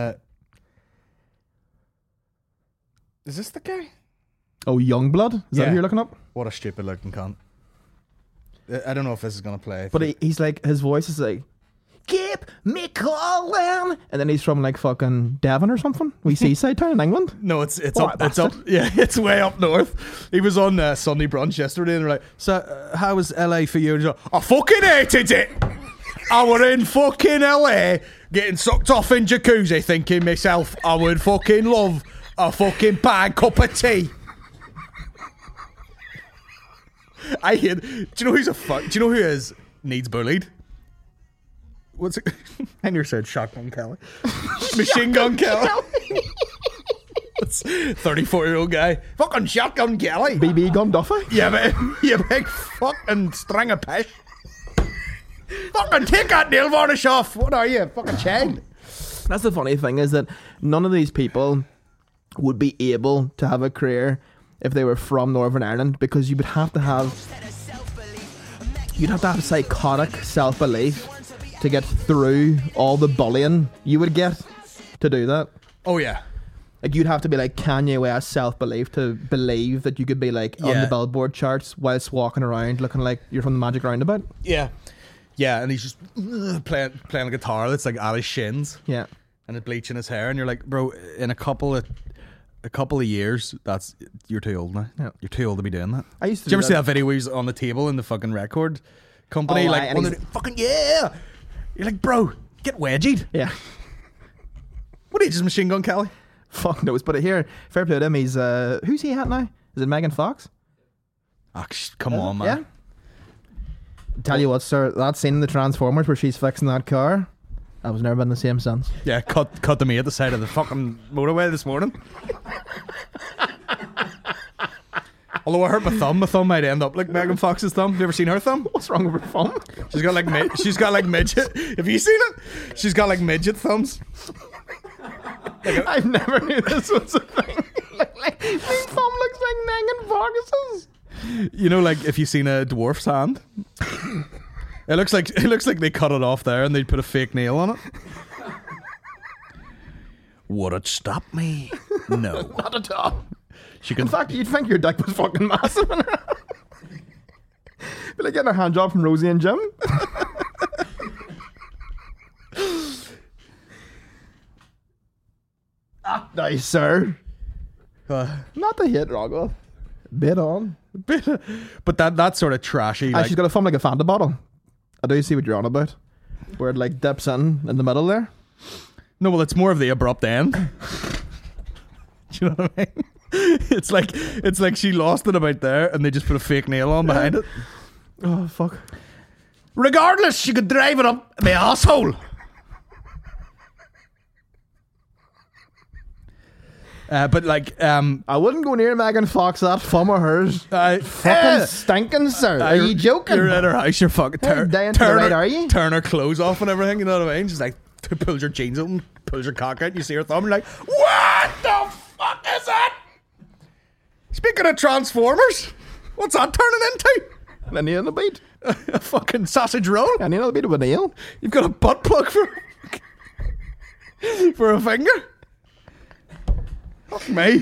[SPEAKER 2] Is this the guy?
[SPEAKER 3] Oh, Youngblood? Is that
[SPEAKER 2] Yeah.
[SPEAKER 3] who you're looking up?
[SPEAKER 2] What a stupid looking cunt. I don't know if this is going to play.
[SPEAKER 3] But he's like, his voice is like, keep me calling. And then he's from like fucking Devon or something. We seaside town in England.
[SPEAKER 2] No, it's
[SPEAKER 3] Oh,
[SPEAKER 2] up. It's up. Yeah, it's way up north. He was on Sunday brunch yesterday, and they're like, "So, how was LA for you?" And he's like, "I fucking hated it. I were in fucking LA, getting sucked off in jacuzzi, thinking myself, I would fucking love a fucking bad cup of tea." I hate. Do you know who's a fuck? Do you know who is needs bullied? What's it? I never said Shotgun Kelly. Machine Gun Kelly. That's 34-year-old guy. Fucking Shotgun Kelly.
[SPEAKER 3] BB Gun Duffy.
[SPEAKER 2] Yeah, but you big fucking string of piss. Fucking take that nail varnish off. What are you, fucking child?
[SPEAKER 3] That's the funny thing is that none of these people would be able to have a career if they were from Northern Ireland, because you would have to have psychotic self-belief to get through all the bullying you would get to do that.
[SPEAKER 2] Oh yeah.
[SPEAKER 3] Like you'd have to be like Kanye West self-belief to believe that you could be like on
[SPEAKER 2] Yeah.
[SPEAKER 3] the Billboard charts whilst walking around looking like you're from the Magic Roundabout.
[SPEAKER 2] Yeah. Yeah, and he's just playing a guitar that's like at his shins.
[SPEAKER 3] Yeah.
[SPEAKER 2] And it bleaching his hair, and you're like, bro, in a couple of years, you're too old now.
[SPEAKER 3] Yeah.
[SPEAKER 2] You're too old to be doing that.
[SPEAKER 3] I used to
[SPEAKER 2] Did you ever
[SPEAKER 3] do
[SPEAKER 2] see
[SPEAKER 3] that.
[SPEAKER 2] that video where he's on the table in the fucking record company?
[SPEAKER 3] Oh,
[SPEAKER 2] like,
[SPEAKER 3] aye, and he's-
[SPEAKER 2] fucking yeah. You're like, bro, get wedgied.
[SPEAKER 3] Yeah.
[SPEAKER 2] What age is Machine Gun Kelly?
[SPEAKER 3] Fuck knows. But here, fair play to him, he's who's he at now? Is it Megan Fox?
[SPEAKER 2] Oh, come on, man.
[SPEAKER 3] Yeah. Tell you what, sir, that scene in the Transformers where she's fixing that car, I was never been the same since.
[SPEAKER 2] Yeah, cut to me at the side of the fucking motorway this morning. Although I hurt my thumb might end up like Megan Fox's thumb. Have you ever seen her thumb?
[SPEAKER 3] What's wrong with her phone?
[SPEAKER 2] She's got like midget. Have you seen it? She's got like midget thumbs.
[SPEAKER 3] I never knew this was a thing. like, my thumb looks like Megan Fox's.
[SPEAKER 2] You know, like if you've seen a dwarf's hand, it looks like they cut it off there and they put a fake nail on it. Would it stop me? No.
[SPEAKER 3] Not at all.
[SPEAKER 2] She can.
[SPEAKER 3] In fact, you'd think your dick was fucking massive. Be like getting a hand job from Rosie and Jim. Nice, sir. Not the hit, Rockwell. Bit on.
[SPEAKER 2] But that sort of trashy.
[SPEAKER 3] Aye,
[SPEAKER 2] Like,
[SPEAKER 3] she's got a thumb like a Fanta bottle. I do see what you're on about. Where it like dips in the middle there.
[SPEAKER 2] no, well, it's more of the abrupt end. Do you know what I mean? It's like she lost it about there, and they just put a fake nail on behind it.
[SPEAKER 3] Oh, fuck.
[SPEAKER 2] Regardless, she could drive it up my asshole. But like,
[SPEAKER 3] I wouldn't go near Megan Fox, that thumb of hers. Fucking stinking, sir. Are you joking?
[SPEAKER 2] You're at her house, you're fucking
[SPEAKER 3] How down to the right are you?
[SPEAKER 2] turn her clothes off and everything, you know what I mean? She's like, pulls her jeans open, pulls her cock out, you see her thumb, you're like, what the fuck is that? Speaking of Transformers, what's that turning into?
[SPEAKER 3] A nail in a beat.
[SPEAKER 2] A fucking sausage roll?
[SPEAKER 3] A nail in a beat of a nail.
[SPEAKER 2] You've got a butt plug for a finger? Fuck me.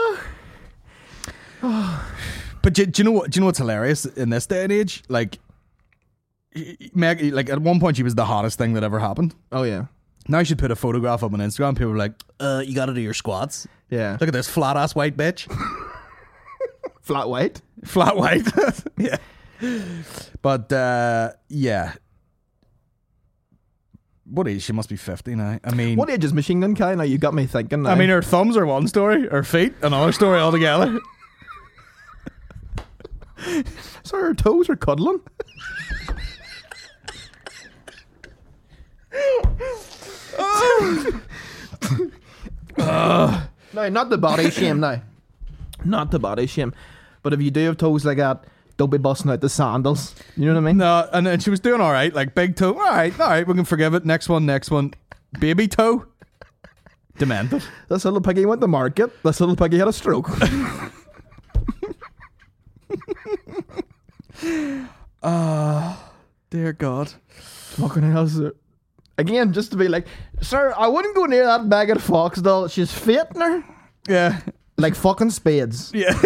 [SPEAKER 2] But do you know what? Do you know what's hilarious in this day and age? Like, Meg, like at one point she was the hottest thing that ever happened.
[SPEAKER 3] Oh, yeah.
[SPEAKER 2] Now she put a photograph up on Instagram. People are like, "You got to do your squats."
[SPEAKER 3] Yeah.
[SPEAKER 2] Look at this flat ass white bitch.
[SPEAKER 3] Flat white.
[SPEAKER 2] Flat white. Yeah. But yeah. What age? She must be 50 now. I mean,
[SPEAKER 3] What age is Machine Gun Kelly? Now you got me thinking. Now.
[SPEAKER 2] I mean, her thumbs are one story, her feet another story altogether.
[SPEAKER 3] so her toes are cuddling. No, not the body shame now. Not the body shame. But if you do have toes like that, don't be busting out the sandals. You know what I mean?
[SPEAKER 2] No, and she was doing all right, like big toe. All right, we can forgive it. Next one. Baby toe. Demented.
[SPEAKER 3] This little piggy went to market. This little piggy had a stroke.
[SPEAKER 2] Dear God.
[SPEAKER 3] Fucking hell, sir. Again, just to be like, sir, I wouldn't go near that bag of Foxdale. She's fitting her.
[SPEAKER 2] Yeah.
[SPEAKER 3] Like fucking spades.
[SPEAKER 2] Yeah.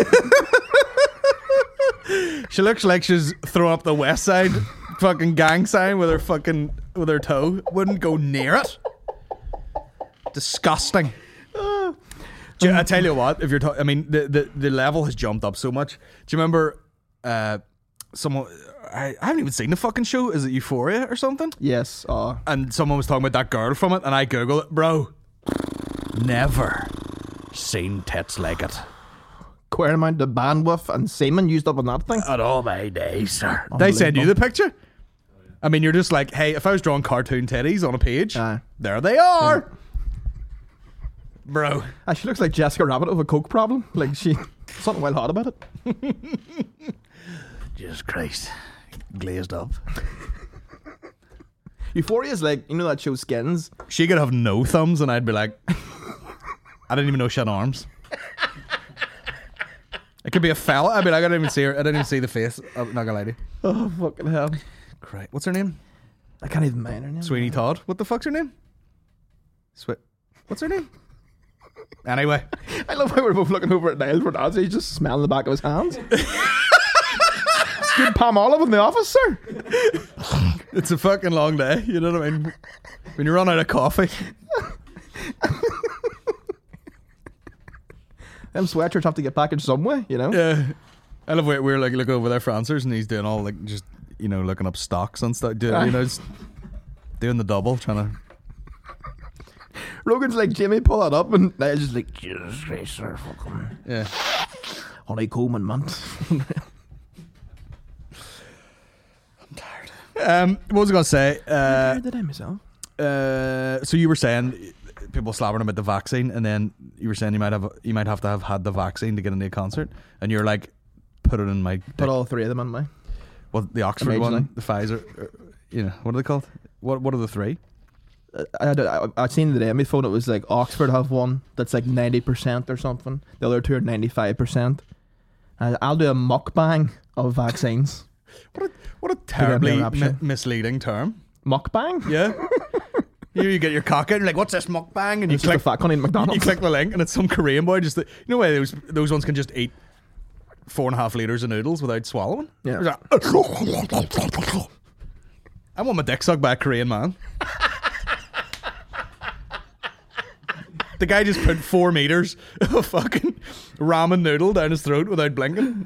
[SPEAKER 2] She looks like she's throwing up the West Side fucking gang sign with her toe. Wouldn't go near it. Disgusting. I tell you what, if you're I mean, the level has jumped up so much. Do you remember someone, I haven't even seen the fucking show. Is it Euphoria or something?
[SPEAKER 3] Yes.
[SPEAKER 2] And someone was talking about that girl from it, and I googled it. Bro, never seen tits like it.
[SPEAKER 3] Queer amount of bandwidth and semen used up on that thing.
[SPEAKER 2] At all my days, sir. They send you the picture? I mean, you're just like, hey, if I was drawing cartoon titties on a page, there they are. Yeah. Bro.
[SPEAKER 3] She looks like Jessica Rabbit with a coke problem. Like she something well hot about it.
[SPEAKER 2] Jesus Christ. Glazed up.
[SPEAKER 3] Euphoria is like, you know that show Skins?
[SPEAKER 2] She could have no thumbs and I'd be like, I didn't even know she had arms. It could be a fella. I mean, I didn't even see her. I didn't even see the face. I'm not gonna lie to you.
[SPEAKER 3] Oh, fucking hell.
[SPEAKER 2] Great. What's her name?
[SPEAKER 3] I can't even mind her name.
[SPEAKER 2] Sweeney Todd. What the fuck's her name? What's her name? Anyway.
[SPEAKER 3] I love how we're both looking over at Niall for Nazi. He's just smelling the back of his hands. Good Palm Olive in the office, sir.
[SPEAKER 2] It's a fucking long day. You know what I mean? When you run out of coffee.
[SPEAKER 3] Them sweatshirts have to get packaged some way, you know?
[SPEAKER 2] Yeah. I love we're like looking over there for answers and he's doing all like just, you know, looking up stocks and stuff. You know, just doing the double, trying to.
[SPEAKER 3] Rogan's like, Jimmy, pull that up, and Niall's just like, Jesus Christ, sir, fucking.
[SPEAKER 2] Yeah.
[SPEAKER 3] Honeycomb and mint.
[SPEAKER 2] I'm tired. What was I going to say?
[SPEAKER 3] I'm tired today myself.
[SPEAKER 2] So you were saying people slapping about the vaccine, and then you were saying you might have to have had the vaccine to get into a concert, and you're like, put it in my dick.
[SPEAKER 3] Put all three of them in my.
[SPEAKER 2] Well, the Oxford one, the Pfizer, you know, what are they called? What are the three?
[SPEAKER 3] I'd seen today on my phone. It was like Oxford have one that's like 90% or something. The other two are 95%. I'll do a mukbang of vaccines.
[SPEAKER 2] What a terribly misleading term.
[SPEAKER 3] Mukbang?
[SPEAKER 2] Yeah. You get your cock out and you're like, what's this mukbang? And you click
[SPEAKER 3] the fat cunt in McDonald's.
[SPEAKER 2] You click the link and it's some Korean boy just, you know why those ones can just eat 4.5 litres of noodles without swallowing?
[SPEAKER 3] Yeah.
[SPEAKER 2] Like, I want my dick sucked by a Korean man. The guy just put 4 meters of fucking ramen noodle down his throat without blinking.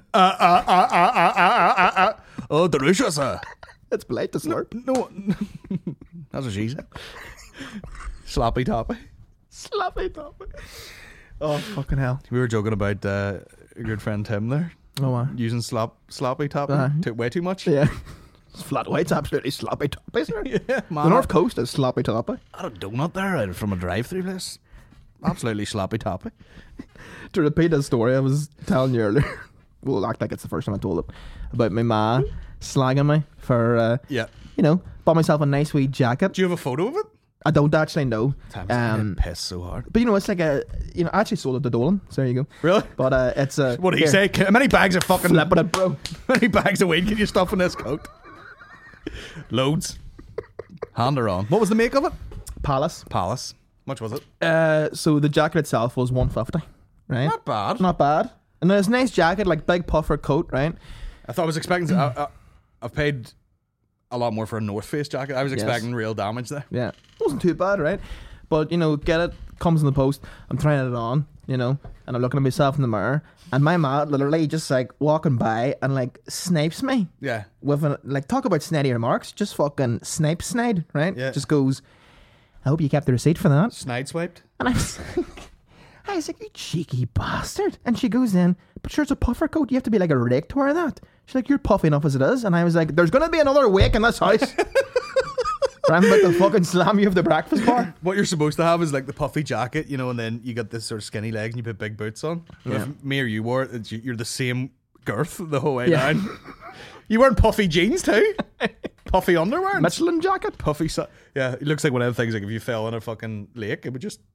[SPEAKER 2] Oh, delicious.
[SPEAKER 3] It's polite to slurp.
[SPEAKER 2] No. That's what she said. Sloppy toppy.
[SPEAKER 3] Sloppy toppy. Oh, fucking hell.
[SPEAKER 2] We were joking about a good friend Tim there.
[SPEAKER 3] Oh, wow.
[SPEAKER 2] Using sloppy toppy way too much.
[SPEAKER 3] Yeah. Flat white's absolutely sloppy toppy, sir.
[SPEAKER 2] Yeah, man.
[SPEAKER 3] The North Coast is sloppy toppy.
[SPEAKER 2] I had a donut there out from a drive-through place. Absolutely sloppy toppy.
[SPEAKER 3] To repeat a story I was telling you earlier, we'll act like it's the first time I told it, about my ma slagging me for, you know, bought myself a nice wee jacket.
[SPEAKER 2] Do you have a photo of it?
[SPEAKER 3] I don't actually know.
[SPEAKER 2] I'm piss so hard.
[SPEAKER 3] But you know, it's like I actually sold it to Dolan, so there you go.
[SPEAKER 2] Really?
[SPEAKER 3] But it's a.
[SPEAKER 2] What did he say? How many bags of fucking.
[SPEAKER 3] Flipping it, bro.
[SPEAKER 2] How many bags of weed can you stuff in this coat? Loads. Hand her on. What was the make of it?
[SPEAKER 3] Palace.
[SPEAKER 2] Much was it?
[SPEAKER 3] So the jacket itself was $150, right?
[SPEAKER 2] Not bad.
[SPEAKER 3] Not bad. And it's a nice jacket, like big puffer coat, right?
[SPEAKER 2] I thought I was expecting to, I've paid a lot more for a North Face jacket. I was expecting real damage there.
[SPEAKER 3] Yeah. It wasn't too bad, right? But, you know, get it, comes in the post. I'm trying it on, you know, and I'm looking at myself in the mirror. And my ma literally just like walking by and like snipes me.
[SPEAKER 2] Yeah.
[SPEAKER 3] With like, talk about snidey remarks. Just fucking snide, right?
[SPEAKER 2] Yeah.
[SPEAKER 3] Just goes, I hope you kept the receipt for that.
[SPEAKER 2] Snide swiped.
[SPEAKER 3] And I was like, you cheeky bastard. And she goes in, but sure, it's a puffer coat. You have to be like a rake to wear that. She's like, you're puffy enough as it is. And I was like, there's going to be another wake in this house. I'm about to fucking slam you off the breakfast bar.
[SPEAKER 2] What you're supposed to have is like the puffy jacket, you know, and then you got this sort of skinny legs and you put big boots on.
[SPEAKER 3] Yeah.
[SPEAKER 2] If me or you wore it, you're the same girth the whole way down. You wearing puffy jeans too? Puffy underwear?
[SPEAKER 3] Michelin jacket?
[SPEAKER 2] Puffy, yeah, it looks like one of the things, like if you fell in a fucking lake, it would just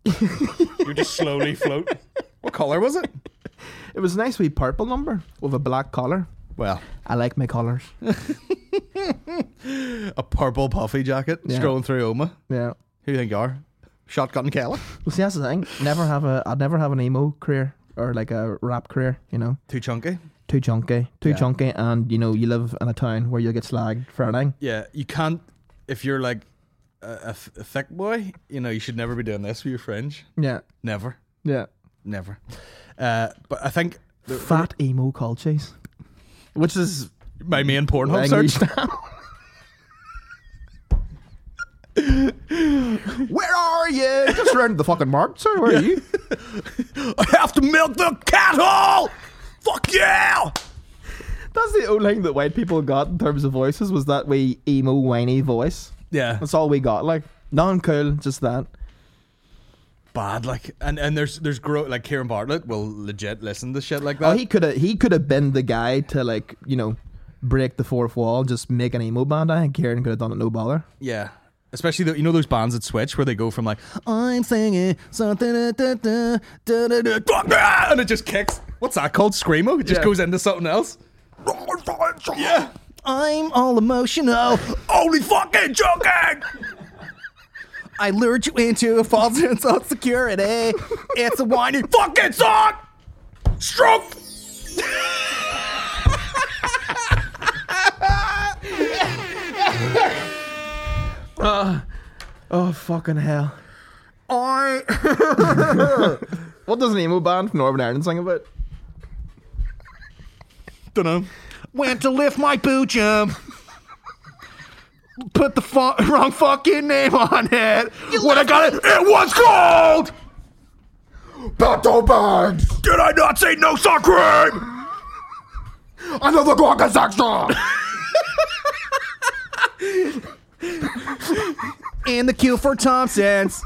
[SPEAKER 2] You just slowly float. What colour was it?
[SPEAKER 3] It was a nice wee purple number with a black collar.
[SPEAKER 2] Well,
[SPEAKER 3] I like my collars.
[SPEAKER 2] a purple puffy jacket
[SPEAKER 3] Yeah.
[SPEAKER 2] strolling through Oma.
[SPEAKER 3] Yeah.
[SPEAKER 2] Who do you think you are? Shotgun Kelly?
[SPEAKER 3] Well, see, that's the thing. I'd never have an emo career or like a rap career. You know,
[SPEAKER 2] Too chunky?
[SPEAKER 3] too chunky,
[SPEAKER 2] Yeah.
[SPEAKER 3] and you know, you live in a town where you'll get slagged for anything.
[SPEAKER 2] Yeah, you can't. If you're like a thick boy, you know, you should never be doing this with your fringe.
[SPEAKER 3] Yeah.
[SPEAKER 2] Never.
[SPEAKER 3] Yeah.
[SPEAKER 2] Never. But I think
[SPEAKER 3] Fat emo cultures.
[SPEAKER 2] which is my main Pornhub
[SPEAKER 3] English
[SPEAKER 2] search.
[SPEAKER 3] now. Where are you? Just around the fucking market, sir. Where are you?
[SPEAKER 2] I have to milk the cattle. Fuck yeah!
[SPEAKER 3] That's the only thing that white people got in terms of voices was that wee emo whiny voice.
[SPEAKER 2] Yeah,
[SPEAKER 3] That's all we got. Like non-cool, just that.
[SPEAKER 2] bad. Like, and there's like Kieran Bartlett will legit listen to shit like that.
[SPEAKER 3] Oh, he could have been the guy to, like, you know, break the fourth wall, just make an emo band. I think Kieran could have done it no bother.
[SPEAKER 2] Yeah. Especially you know those bands that switch where they go from like I'm singing something and it just kicks. What's that called? Screamo. It just
[SPEAKER 3] Yeah.
[SPEAKER 2] goes into something else. Yeah. I'm all emotional. Only fucking joking. I lured you into a false sense of security. It's a whiny fucking song. Stroke.
[SPEAKER 3] Oh, fucking hell.
[SPEAKER 2] I
[SPEAKER 3] What does an emo band from Northern Ireland sing about?
[SPEAKER 2] don't know. Went to lift my boot jump. Put the wrong fucking name on it. When I got it, it was called Battle Bags. Did I not say no sour cream? Another Guaca section. In the queue for Thompson's.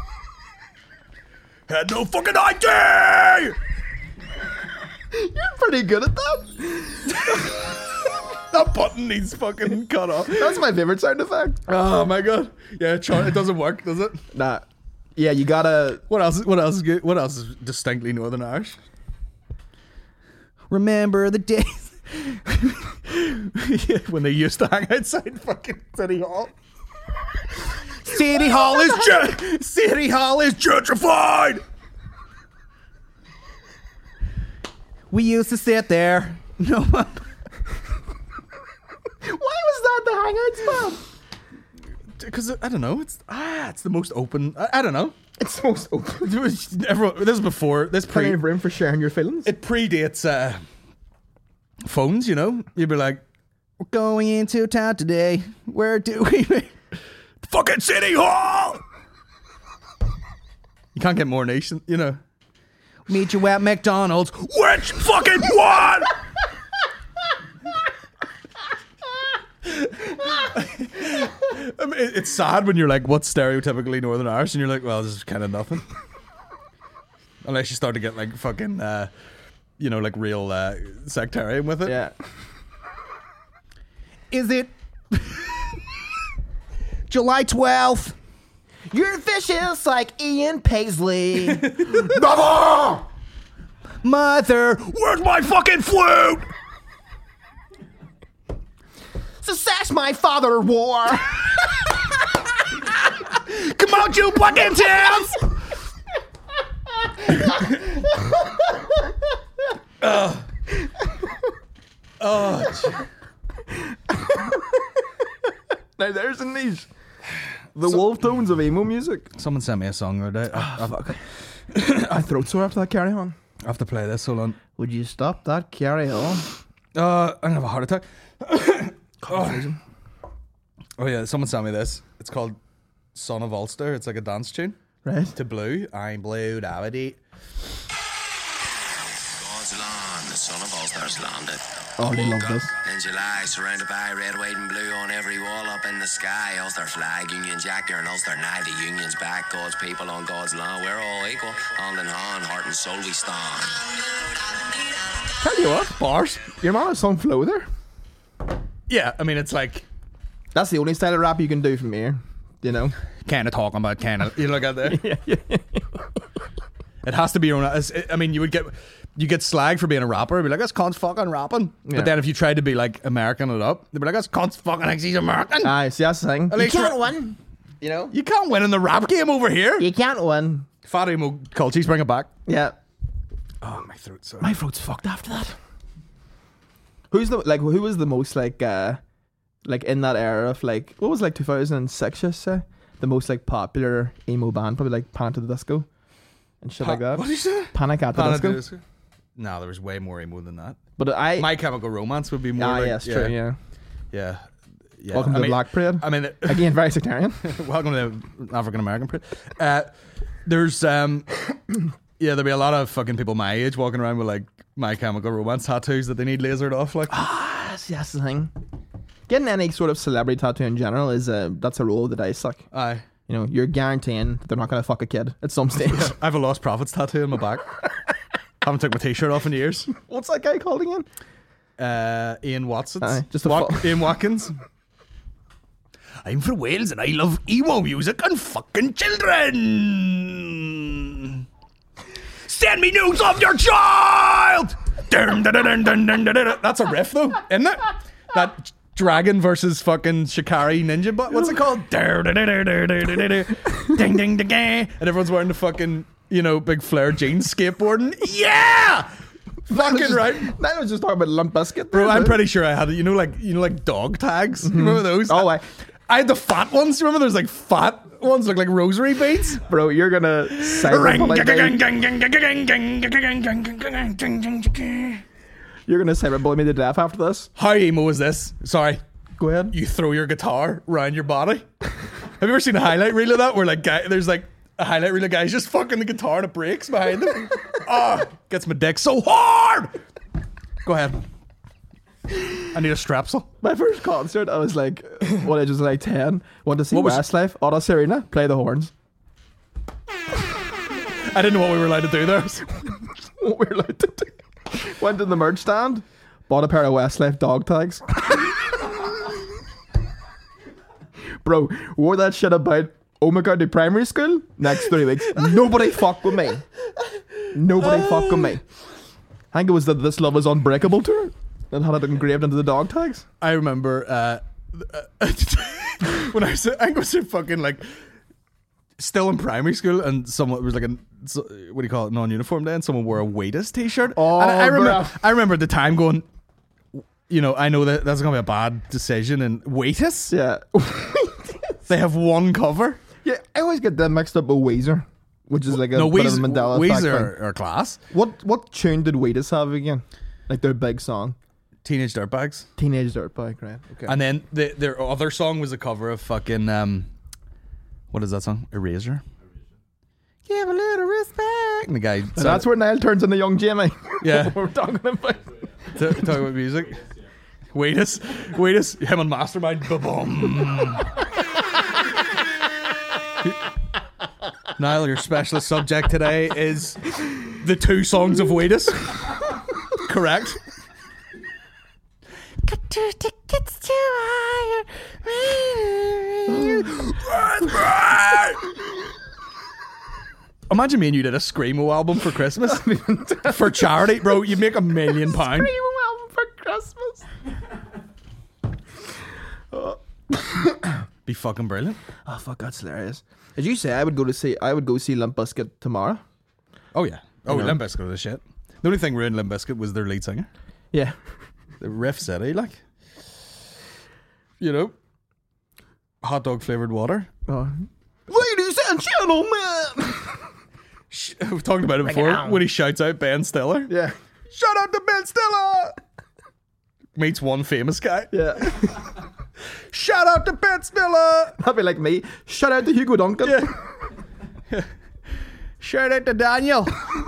[SPEAKER 2] Had no fucking ID.
[SPEAKER 3] You're pretty good at that.
[SPEAKER 2] That button needs fucking cut off.
[SPEAKER 3] That's my favorite sound effect.
[SPEAKER 2] Oh my god. Yeah, it doesn't work, does it?
[SPEAKER 3] Nah. Yeah, you gotta.
[SPEAKER 2] What else is good? What else is distinctly Northern Irish? Remember the days yeah, when they used to hang outside fucking City Hall. City Hall is gentrified. We used to sit there. No.
[SPEAKER 3] Why was that the Hangouts band?
[SPEAKER 2] Because I don't know. It's the most open. I don't know.
[SPEAKER 3] It's the most open.
[SPEAKER 2] Everyone, this is before this
[SPEAKER 3] Plenty of room for sharing your feelings.
[SPEAKER 2] it predates phones. You know, you'd be like, "We're going into town today. Where do we meet?" Fucking City Hall. You can't get more nation. You know, meet you at McDonald's. Which fucking one? I mean, it's sad when you're like, what's stereotypically Northern Irish? And you're like, well, this is kind of nothing. Unless you start to get like fucking, you know, like real sectarian with it.
[SPEAKER 3] Yeah.
[SPEAKER 2] Is it July 12th?
[SPEAKER 3] You're vicious like Ian Paisley.
[SPEAKER 2] Mother! Mother, where's my fucking flute?
[SPEAKER 3] So sash my father wore.
[SPEAKER 2] Come on, you fucking towns!
[SPEAKER 3] Now there's a niche. The wolf tones of emo music.
[SPEAKER 2] Someone sent me a song the other day.
[SPEAKER 3] My throat's sore after that. Carry on.
[SPEAKER 2] I have to play this. Hold on.
[SPEAKER 3] Would you stop that? Carry on.
[SPEAKER 2] I'm gonna have a heart attack. Oh yeah, someone sent me this. It's called Son of Ulster. It's like a dance tune.
[SPEAKER 3] Right.
[SPEAKER 2] To Blue. I'm Blue, Davide.
[SPEAKER 4] God's land, the son of Ulster's landed.
[SPEAKER 3] Oh, they love this.
[SPEAKER 4] In July, surrounded by red, white, and blue on every wall up in the sky. Ulster flag, Union Jack, there and Ulster now. The Union's back, God's people on God's land. We're all equal, hand in hand, heart and soul we stand.
[SPEAKER 3] Tell you what,
[SPEAKER 2] Bars.
[SPEAKER 3] your man has some flow there.
[SPEAKER 2] Yeah, I mean it's like
[SPEAKER 3] That's the only style of rap you can do from here. you know.
[SPEAKER 2] Kind of talking about kind of. You look at there. It has to be your own. I mean, you get slagged for being a rapper. Be like, that's cunt's fucking rapping.
[SPEAKER 3] Yeah.
[SPEAKER 2] But then if you tried to be like American it up, they'd be like, that's cunt's fucking like he's American.
[SPEAKER 3] Aye, see, that's the thing.
[SPEAKER 2] At least
[SPEAKER 3] win. You know?
[SPEAKER 2] You can't win in the rap game over here.
[SPEAKER 3] You can't win.
[SPEAKER 2] Fat emo cultures, bring it back.
[SPEAKER 3] Yeah.
[SPEAKER 2] Oh, my throat. Sorry.
[SPEAKER 3] My throat's fucked after that. Who was the most like in that era of like, what was like 2006, just say? The most like popular emo band, probably like Panic at the Disco and shit like that.
[SPEAKER 2] What did you say?
[SPEAKER 3] Panic at the Disco.
[SPEAKER 2] No, there was way more emo than that.
[SPEAKER 3] But
[SPEAKER 2] My Chemical Romance would be more.
[SPEAKER 3] yeah, that's true. Yeah.
[SPEAKER 2] Yeah.
[SPEAKER 3] Welcome to the Black Parade.
[SPEAKER 2] I mean,
[SPEAKER 3] Again, very sectarian.
[SPEAKER 2] welcome to the African American Parade. There's there'll be a lot of fucking people my age walking around with like My Chemical Romance tattoos that they need lasered off. Like,
[SPEAKER 3] That's the thing. Getting any sort of celebrity tattoo in general is that's a roll of the dice. Like,
[SPEAKER 2] aye.
[SPEAKER 3] you know, you're guaranteeing that they're not going to fuck a kid at some stage.
[SPEAKER 2] I have a Lost Prophets tattoo on my back. Haven't took my t-shirt off in years.
[SPEAKER 3] What's that guy called again?
[SPEAKER 2] Ian Watson.
[SPEAKER 3] Aye, just
[SPEAKER 2] Ian Watkins. I'm from Wales and I love emo music and fucking children. Send me news of your child. That's a riff though, isn't it? That dragon versus fucking Shikari ninja, but what's it called? Ding ding ding, and everyone's wearing the fucking, you know, big flare jeans skateboarding. Yeah. Fucking right.
[SPEAKER 3] I was just talking about Limp Bizkit.
[SPEAKER 2] Bro, I'm pretty sure I had it. You know, like dog tags. Mm-hmm. Remember those?
[SPEAKER 3] Oh,
[SPEAKER 2] I had the fat ones. Remember, there's like fat ones look like rosary beads.
[SPEAKER 3] Bro, you're gonna you're gonna cyberbully me to death after this.
[SPEAKER 2] How emo is this? Sorry.
[SPEAKER 3] Go ahead.
[SPEAKER 2] You throw your guitar around your body. Have you ever seen a highlight reel of that where like there's like a highlight reel of guys just fucking the guitar and it breaks behind them? Gets my dick so hard. Go ahead. I need a strapsel.
[SPEAKER 3] My first concert, I was like, what age was I, like 10? Went to see Westlife, Otto Serena, play the horns.
[SPEAKER 2] I didn't know what we were allowed to do there.
[SPEAKER 3] What we were allowed to do. Went to the merch stand, bought a pair of Westlife dog tags. Bro, wore that shit about to primary school. Next 3 weeks, nobody fuck with me. Nobody fuck with me. I think it was the This Love Is Unbreakable tour that had it engraved into the dog tags.
[SPEAKER 2] I remember when I was in fucking like still in primary school, and someone was like what do you call it, non-uniform day, and someone wore a Waitus t-shirt.
[SPEAKER 3] Oh,
[SPEAKER 2] and I remember at the time going, you know, I know that that's gonna be a bad decision, and Waitus,
[SPEAKER 3] Yeah.
[SPEAKER 2] they have one cover.
[SPEAKER 3] Yeah, I always get them mixed up with Weezer, which is like a bit of a Mandela effect
[SPEAKER 2] Weezer
[SPEAKER 3] thing.
[SPEAKER 2] are class.
[SPEAKER 3] What tune did Waitus have again? Like their big song,
[SPEAKER 2] Teenage Dirtbags.
[SPEAKER 3] Teenage Dirtbag, right? Okay.
[SPEAKER 2] And then their other song was a cover of fucking what is that song? Erasure. Give a little respect. And the guy.
[SPEAKER 3] And that's where Niall turns into young Jamie.
[SPEAKER 2] Yeah.
[SPEAKER 3] We're talking about.
[SPEAKER 2] Talking about music. Waitus, him on Mastermind. Ba-boom. Niall, your specialist subject today is the 2 songs of Waitus. Correct. Got 2 tickets to higher. Imagine me and you did a Screamo album for Christmas. For charity, bro. You'd make £1 million.
[SPEAKER 3] Screamo album for Christmas.
[SPEAKER 2] Be fucking brilliant.
[SPEAKER 3] Oh fuck, that's hilarious. As you say, I would go see Limp Bizkit tomorrow.
[SPEAKER 2] Oh yeah. Oh,
[SPEAKER 3] You know?
[SPEAKER 2] Limp Bizkit was the shit. The only thing ruined Limp Bizkit was their lead singer.
[SPEAKER 3] Yeah.
[SPEAKER 2] The riff city, like, you know, hot dog flavored water.
[SPEAKER 3] Oh. Ladies and gentlemen.
[SPEAKER 2] We've talked about it before. When he shouts out Ben Stiller.
[SPEAKER 3] Yeah.
[SPEAKER 2] Shout out to Ben Stiller. Meets one famous guy.
[SPEAKER 3] Yeah.
[SPEAKER 2] Shout out to Ben Stiller.
[SPEAKER 3] That'd be like me. Shout out to Hugo Duncan.
[SPEAKER 2] Yeah. Shout out to Daniel.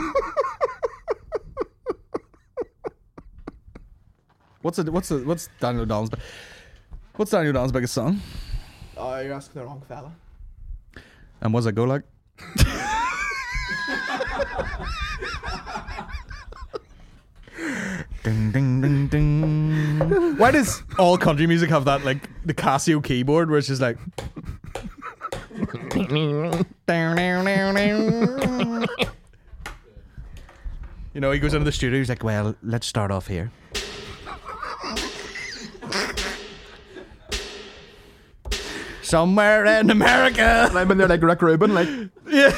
[SPEAKER 2] What's Daniel O'Donnell's biggest song?
[SPEAKER 3] Oh, you're asking the wrong fella.
[SPEAKER 2] And what's it go like? Ding ding ding ding. Why does all country music have that, like the Casio keyboard where it's just like You know, he goes into the studio. He's like, "Well, let's start off here." Somewhere in America.
[SPEAKER 3] And I'm in there like Rick Rubin, like,
[SPEAKER 2] Yeah.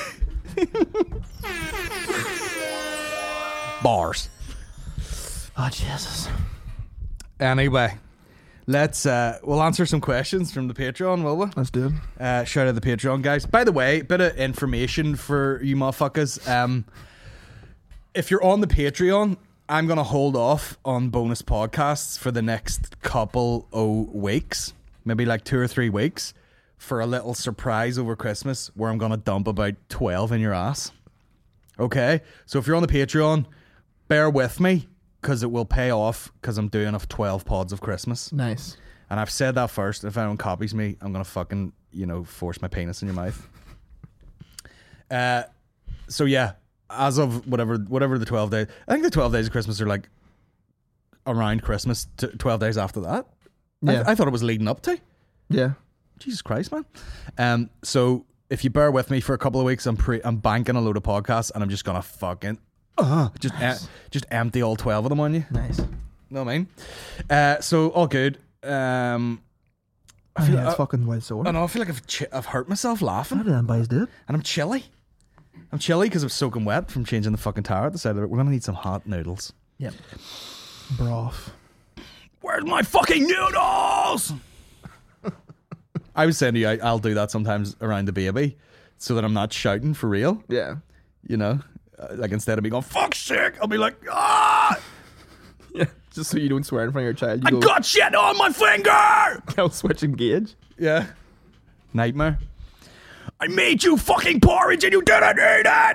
[SPEAKER 2] Bars.
[SPEAKER 3] oh Jesus.
[SPEAKER 2] Anyway, let's we'll answer some questions from the Patreon, will we?
[SPEAKER 3] Let's do it.
[SPEAKER 2] Shout out the Patreon guys. By the way, bit of information for you motherfuckers. If you're on the Patreon, I'm gonna hold off on bonus podcasts for the next couple of weeks, maybe like 2 or 3 weeks, for a little surprise over Christmas where I'm gonna dump about 12 in your ass. Okay, so if you're on the Patreon, bear with me because it will pay off because I'm doing 12 pods of Christmas.
[SPEAKER 3] Nice.
[SPEAKER 2] And I've said that first. If anyone copies me, I'm gonna fucking, force my penis in your mouth. So yeah, as of whatever the 12 days, I think the 12 days of Christmas are like around Christmas to 12 days after that.
[SPEAKER 3] Yeah.
[SPEAKER 2] I thought it was leading up to.
[SPEAKER 3] Yeah.
[SPEAKER 2] Jesus Christ, man. So if you bear with me for a couple of weeks, I'm banking a load of podcasts and I'm just gonna fucking just empty all 12 of them on you.
[SPEAKER 3] Nice.
[SPEAKER 2] Know what I mean? So all good. I feel
[SPEAKER 3] It's fucking wild sore.
[SPEAKER 2] I know. I feel like I've hurt myself laughing,
[SPEAKER 3] How did them boys do it?
[SPEAKER 2] and I'm chilly. I'm chilly because I'm soaking wet from changing the fucking tire at the side of it. We're gonna need some hot noodles.
[SPEAKER 3] Yep. Broth.
[SPEAKER 2] Where's my fucking noodles? I was saying to you, I'll do that sometimes around the baby, so that I'm not shouting for real.
[SPEAKER 3] Yeah.
[SPEAKER 2] You know, like instead of me going "fuck's sake," I'll be like, "Ah,
[SPEAKER 3] Yeah. Just so you don't swear in front of your child. You
[SPEAKER 2] I
[SPEAKER 3] go,
[SPEAKER 2] got shit on my finger."
[SPEAKER 3] I'll switch engage.
[SPEAKER 2] Yeah. Nightmare. I made you fucking porridge and you didn't eat it.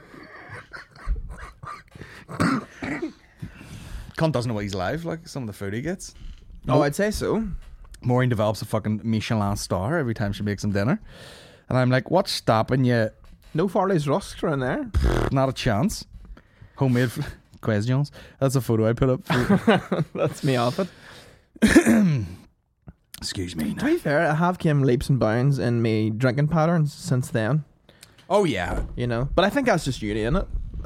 [SPEAKER 2] Cunt doesn't know he's live, like some of the food he gets.
[SPEAKER 3] Oh, I'd say so.
[SPEAKER 2] Maureen develops a fucking Michelin star every time she makes him dinner. And I'm like, what's stopping you?
[SPEAKER 3] No Farley's rusks around there.
[SPEAKER 2] Not a chance. Homemade questions. That's a photo I put up. For,
[SPEAKER 3] That's me off it.
[SPEAKER 2] excuse me.
[SPEAKER 3] To be fair, I have came leaps and bounds in me drinking patterns since then.
[SPEAKER 2] Oh, yeah.
[SPEAKER 3] You know, but I think that's just uni, innit?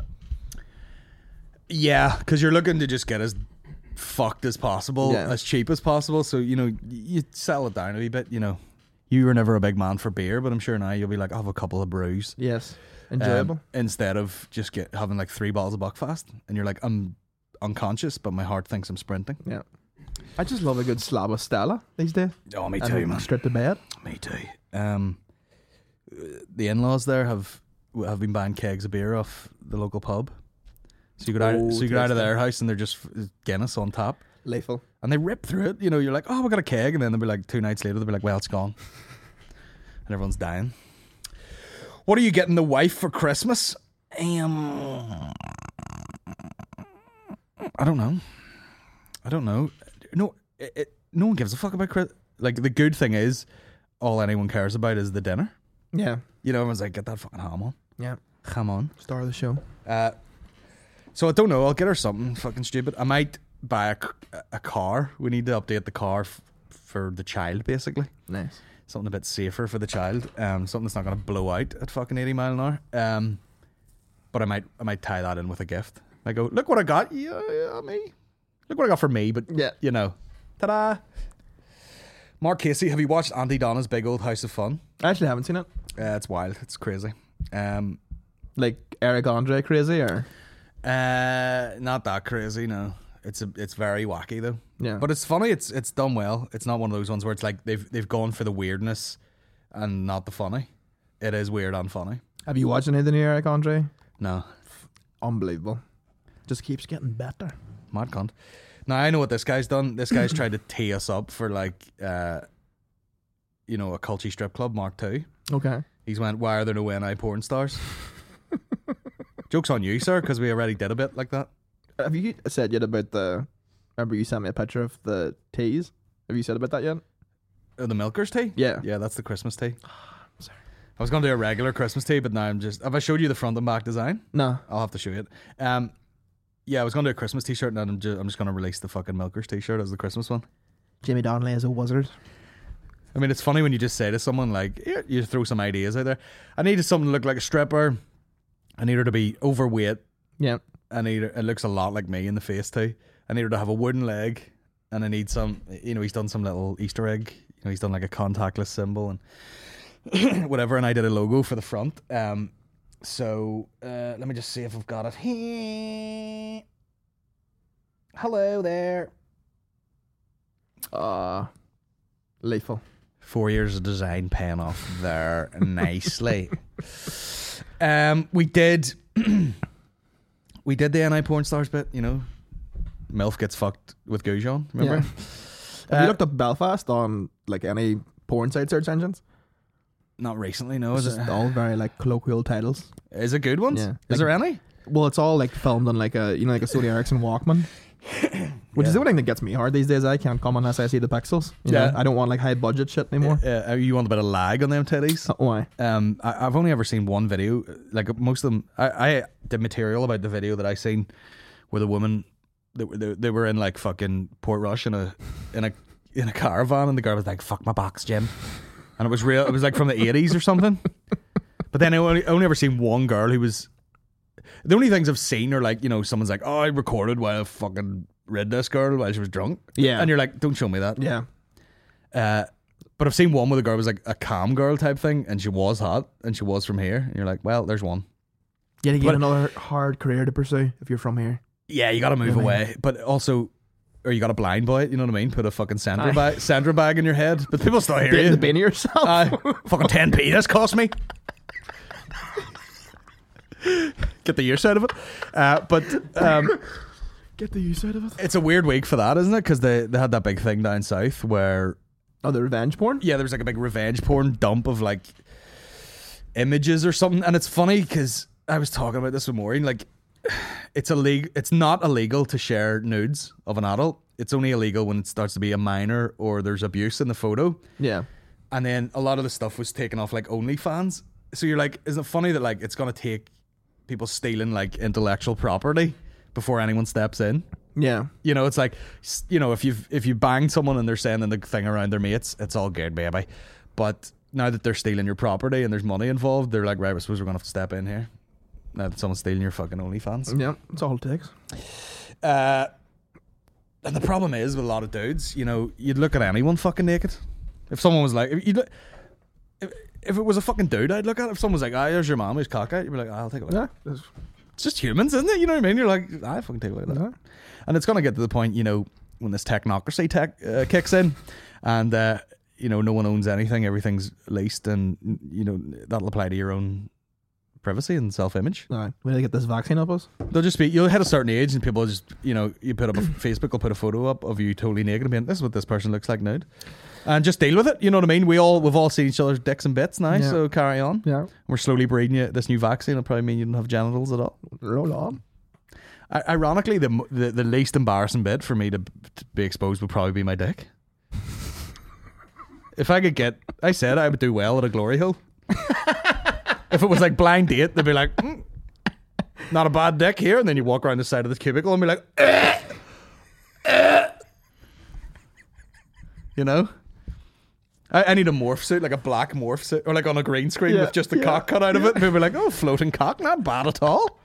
[SPEAKER 2] Yeah, because you're looking to just get as fucked as possible,
[SPEAKER 3] Yeah.
[SPEAKER 2] as cheap as possible. So, you settle it down a wee bit, You were never a big man for beer, but I'm sure now you'll be like, I'll have a couple of brews.
[SPEAKER 3] Yes, enjoyable.
[SPEAKER 2] Instead of just having like 3 bottles of Buckfast. And you're like, I'm unconscious, but my heart thinks I'm sprinting.
[SPEAKER 3] Yeah, I just love a good slab of Stella these days.
[SPEAKER 2] Oh, me
[SPEAKER 3] And
[SPEAKER 2] too,
[SPEAKER 3] a
[SPEAKER 2] man.
[SPEAKER 3] Strip to bed.
[SPEAKER 2] Me too. The in-laws there have been buying kegs of beer off the local pub. So you go out,
[SPEAKER 3] Oh,
[SPEAKER 2] so you go out of
[SPEAKER 3] tasty.
[SPEAKER 2] their house and they're just Guinness on tap.
[SPEAKER 3] Lethal.
[SPEAKER 2] And they rip through it. You're like, oh, we got a keg. And then they'll be like 2 nights later, they'll be like, well, it's gone. And everyone's dying. What are you getting the wife for Christmas? I don't know. No, no one gives a fuck about Christmas. Like, the good thing is, all anyone cares about is the dinner.
[SPEAKER 3] Yeah,
[SPEAKER 2] Everyone's like, get that fucking ham on.
[SPEAKER 3] yeah.
[SPEAKER 2] Ham on.
[SPEAKER 3] Star of the show.
[SPEAKER 2] So I don't know. I'll get her something fucking stupid. I might buy a car. We need to update the car for the child, basically.
[SPEAKER 3] Nice.
[SPEAKER 2] Something a bit safer for the child. Something that's not going to blow out at fucking 80 mile an hour. But I might tie that in with a gift. I go, look what I got. Yeah, me. Look what I got for me. But
[SPEAKER 3] Yeah.
[SPEAKER 2] ta-da. Mark Casey, have you watched Auntie Donna's Big Old House of Fun?
[SPEAKER 3] I actually haven't seen it.
[SPEAKER 2] It's wild. It's crazy.
[SPEAKER 3] Like Eric Andre crazy or
[SPEAKER 2] Not that crazy, no. It's very wacky though.
[SPEAKER 3] Yeah.
[SPEAKER 2] But it's funny. It's done well. It's not one of those ones where it's like they've gone for the weirdness and not the funny. It is weird and funny.
[SPEAKER 3] have you watched any of the new Eric Andre?
[SPEAKER 2] No,
[SPEAKER 3] Unbelievable. Just keeps getting better.
[SPEAKER 2] mad cunt. Now I know what this guy's done. This guy's tried to tee us up for like, a culty strip club Mark II.
[SPEAKER 3] Okay.
[SPEAKER 2] He's went, why are there no NI porn stars? Joke's on you, sir, because we already did a bit like that.
[SPEAKER 3] Have you said yet about remember you sent me a picture of the teas? Have you said about that yet?
[SPEAKER 2] The Milkers tea?
[SPEAKER 3] Yeah.
[SPEAKER 2] Yeah, that's the Christmas tea.
[SPEAKER 3] Sorry.
[SPEAKER 2] I was going to do a regular Christmas tea, but now have I showed you the front and back design?
[SPEAKER 3] No.
[SPEAKER 2] I'll have to show you it. Yeah, I was going to do a Christmas t-shirt, and I'm just going to release the fucking Milkers t-shirt as the Christmas one.
[SPEAKER 3] Jimmy Donnelly is a wizard.
[SPEAKER 2] I mean, it's funny when you just say to someone like, "Here," you throw some ideas out there. I needed something to look like a stripper. I need her to be overweight.
[SPEAKER 3] Yeah.
[SPEAKER 2] I need her, it looks a lot like me in the face too. I need her to have a wooden leg, and I need some. He's done some little Easter egg. He's done like a contactless symbol and whatever. And I did a logo for the front. So let me just see if I've got it here. Hello there.
[SPEAKER 3] Lethal.
[SPEAKER 2] 4 years of design paying off there nicely. We did the NI porn stars bit, MILF gets fucked with Goujon, remember?
[SPEAKER 3] Yeah. Have you looked up Belfast on like any porn site search engines?
[SPEAKER 2] Not recently, no.
[SPEAKER 3] It's
[SPEAKER 2] Is
[SPEAKER 3] just
[SPEAKER 2] it?
[SPEAKER 3] all very like colloquial titles.
[SPEAKER 2] Is it good ones?
[SPEAKER 3] Yeah.
[SPEAKER 2] Is there any?
[SPEAKER 3] Well, it's all like filmed on like a Sony Ericsson Walkman. Which is the only thing that gets me hard these days. I can't come unless I see the pixels. You know? I don't want like high budget shit anymore.
[SPEAKER 2] You want a bit of lag on them titties?
[SPEAKER 3] Why?
[SPEAKER 2] I've only ever seen one video. Like most of them, I did material about the video that I seen where the woman they were in like fucking Portrush in a caravan, and the girl was like, "Fuck my box, Jim," and it was real. It was like from the 80s or something. But then I only ever seen one girl who was. The only things I've seen are like, someone's like, "Oh, I recorded while I fucking read this girl while she was drunk."
[SPEAKER 3] Yeah.
[SPEAKER 2] And you're like, "Don't show me that."
[SPEAKER 3] Yeah.
[SPEAKER 2] But I've seen one where the girl was like a cam girl type thing, and she was hot, and she was from here. And you're like, well, there's one.
[SPEAKER 3] Yet again, another hard career to pursue if you're from here.
[SPEAKER 2] Yeah, you got to move away. But also, or you got to blind boy it, you know what I mean? Put a fucking Sandra bag in your head. But people still hear you.
[SPEAKER 3] The bin of yourself.
[SPEAKER 2] Fucking 10p this cost me. Get the use out of it.
[SPEAKER 3] Get the use out of it.
[SPEAKER 2] It's a weird week for that, isn't it? Because they had that big thing down south where...
[SPEAKER 3] Oh, the revenge porn?
[SPEAKER 2] Yeah, there was like a big revenge porn dump of like images or something. And it's funny because I was talking about this with Maureen. Like, it's illegal. It's not illegal to share nudes of an adult. It's only illegal when it starts to be a minor or there's abuse in the photo.
[SPEAKER 3] Yeah.
[SPEAKER 2] And then a lot of the stuff was taken off like OnlyFans. So you're like, isn't it funny that like it's going to take people stealing like intellectual property before anyone steps in?
[SPEAKER 3] Yeah.
[SPEAKER 2] It's like, if you banged someone and they're sending the thing around their mates, it's all good, baby. But now that they're stealing your property and there's money involved, they're like, right, I suppose we're going to have to step in here. Now that someone's stealing your fucking OnlyFans.
[SPEAKER 3] Yeah, that's all it takes.
[SPEAKER 2] And the problem is with a lot of dudes, you'd look at anyone fucking naked. If someone was like, if it was a fucking dude, I'd look at it. If someone was like, there's your mom who's cock out, you'd be like, I'll take a look.
[SPEAKER 3] Yeah.
[SPEAKER 2] It's just humans, isn't it? You know what I mean? You're like, I fucking take a look at that. Yeah. And it's going to get to the point, when this technocracy kicks in and, no one owns anything, everything's leased, and, that'll apply to your own privacy and self-image.
[SPEAKER 3] All right. We need to get this vaccine up us.
[SPEAKER 2] They'll just be, you'll hit a certain age and people just, you put up Facebook will put a photo up of you totally naked and being, this is what this person looks like nude. And just deal with it, you know what I mean? We've all seen each other's dicks and bits now, so carry on.
[SPEAKER 3] Yeah. We're
[SPEAKER 2] slowly breeding you this new vaccine. It'll probably mean you don't have genitals at all.
[SPEAKER 3] Roll on.
[SPEAKER 2] Ironically, the least embarrassing bit for me to be exposed would probably be my dick. If I could I said I would do well at a glory hole. If it was like blind date, they'd be like, not a bad dick here. And then you walk around the side of the cubicle and be like, I need a morph suit, like a black morph suit, or like on a green screen with just the cock cut out of it. And people be like, oh, floating cock, not bad at all.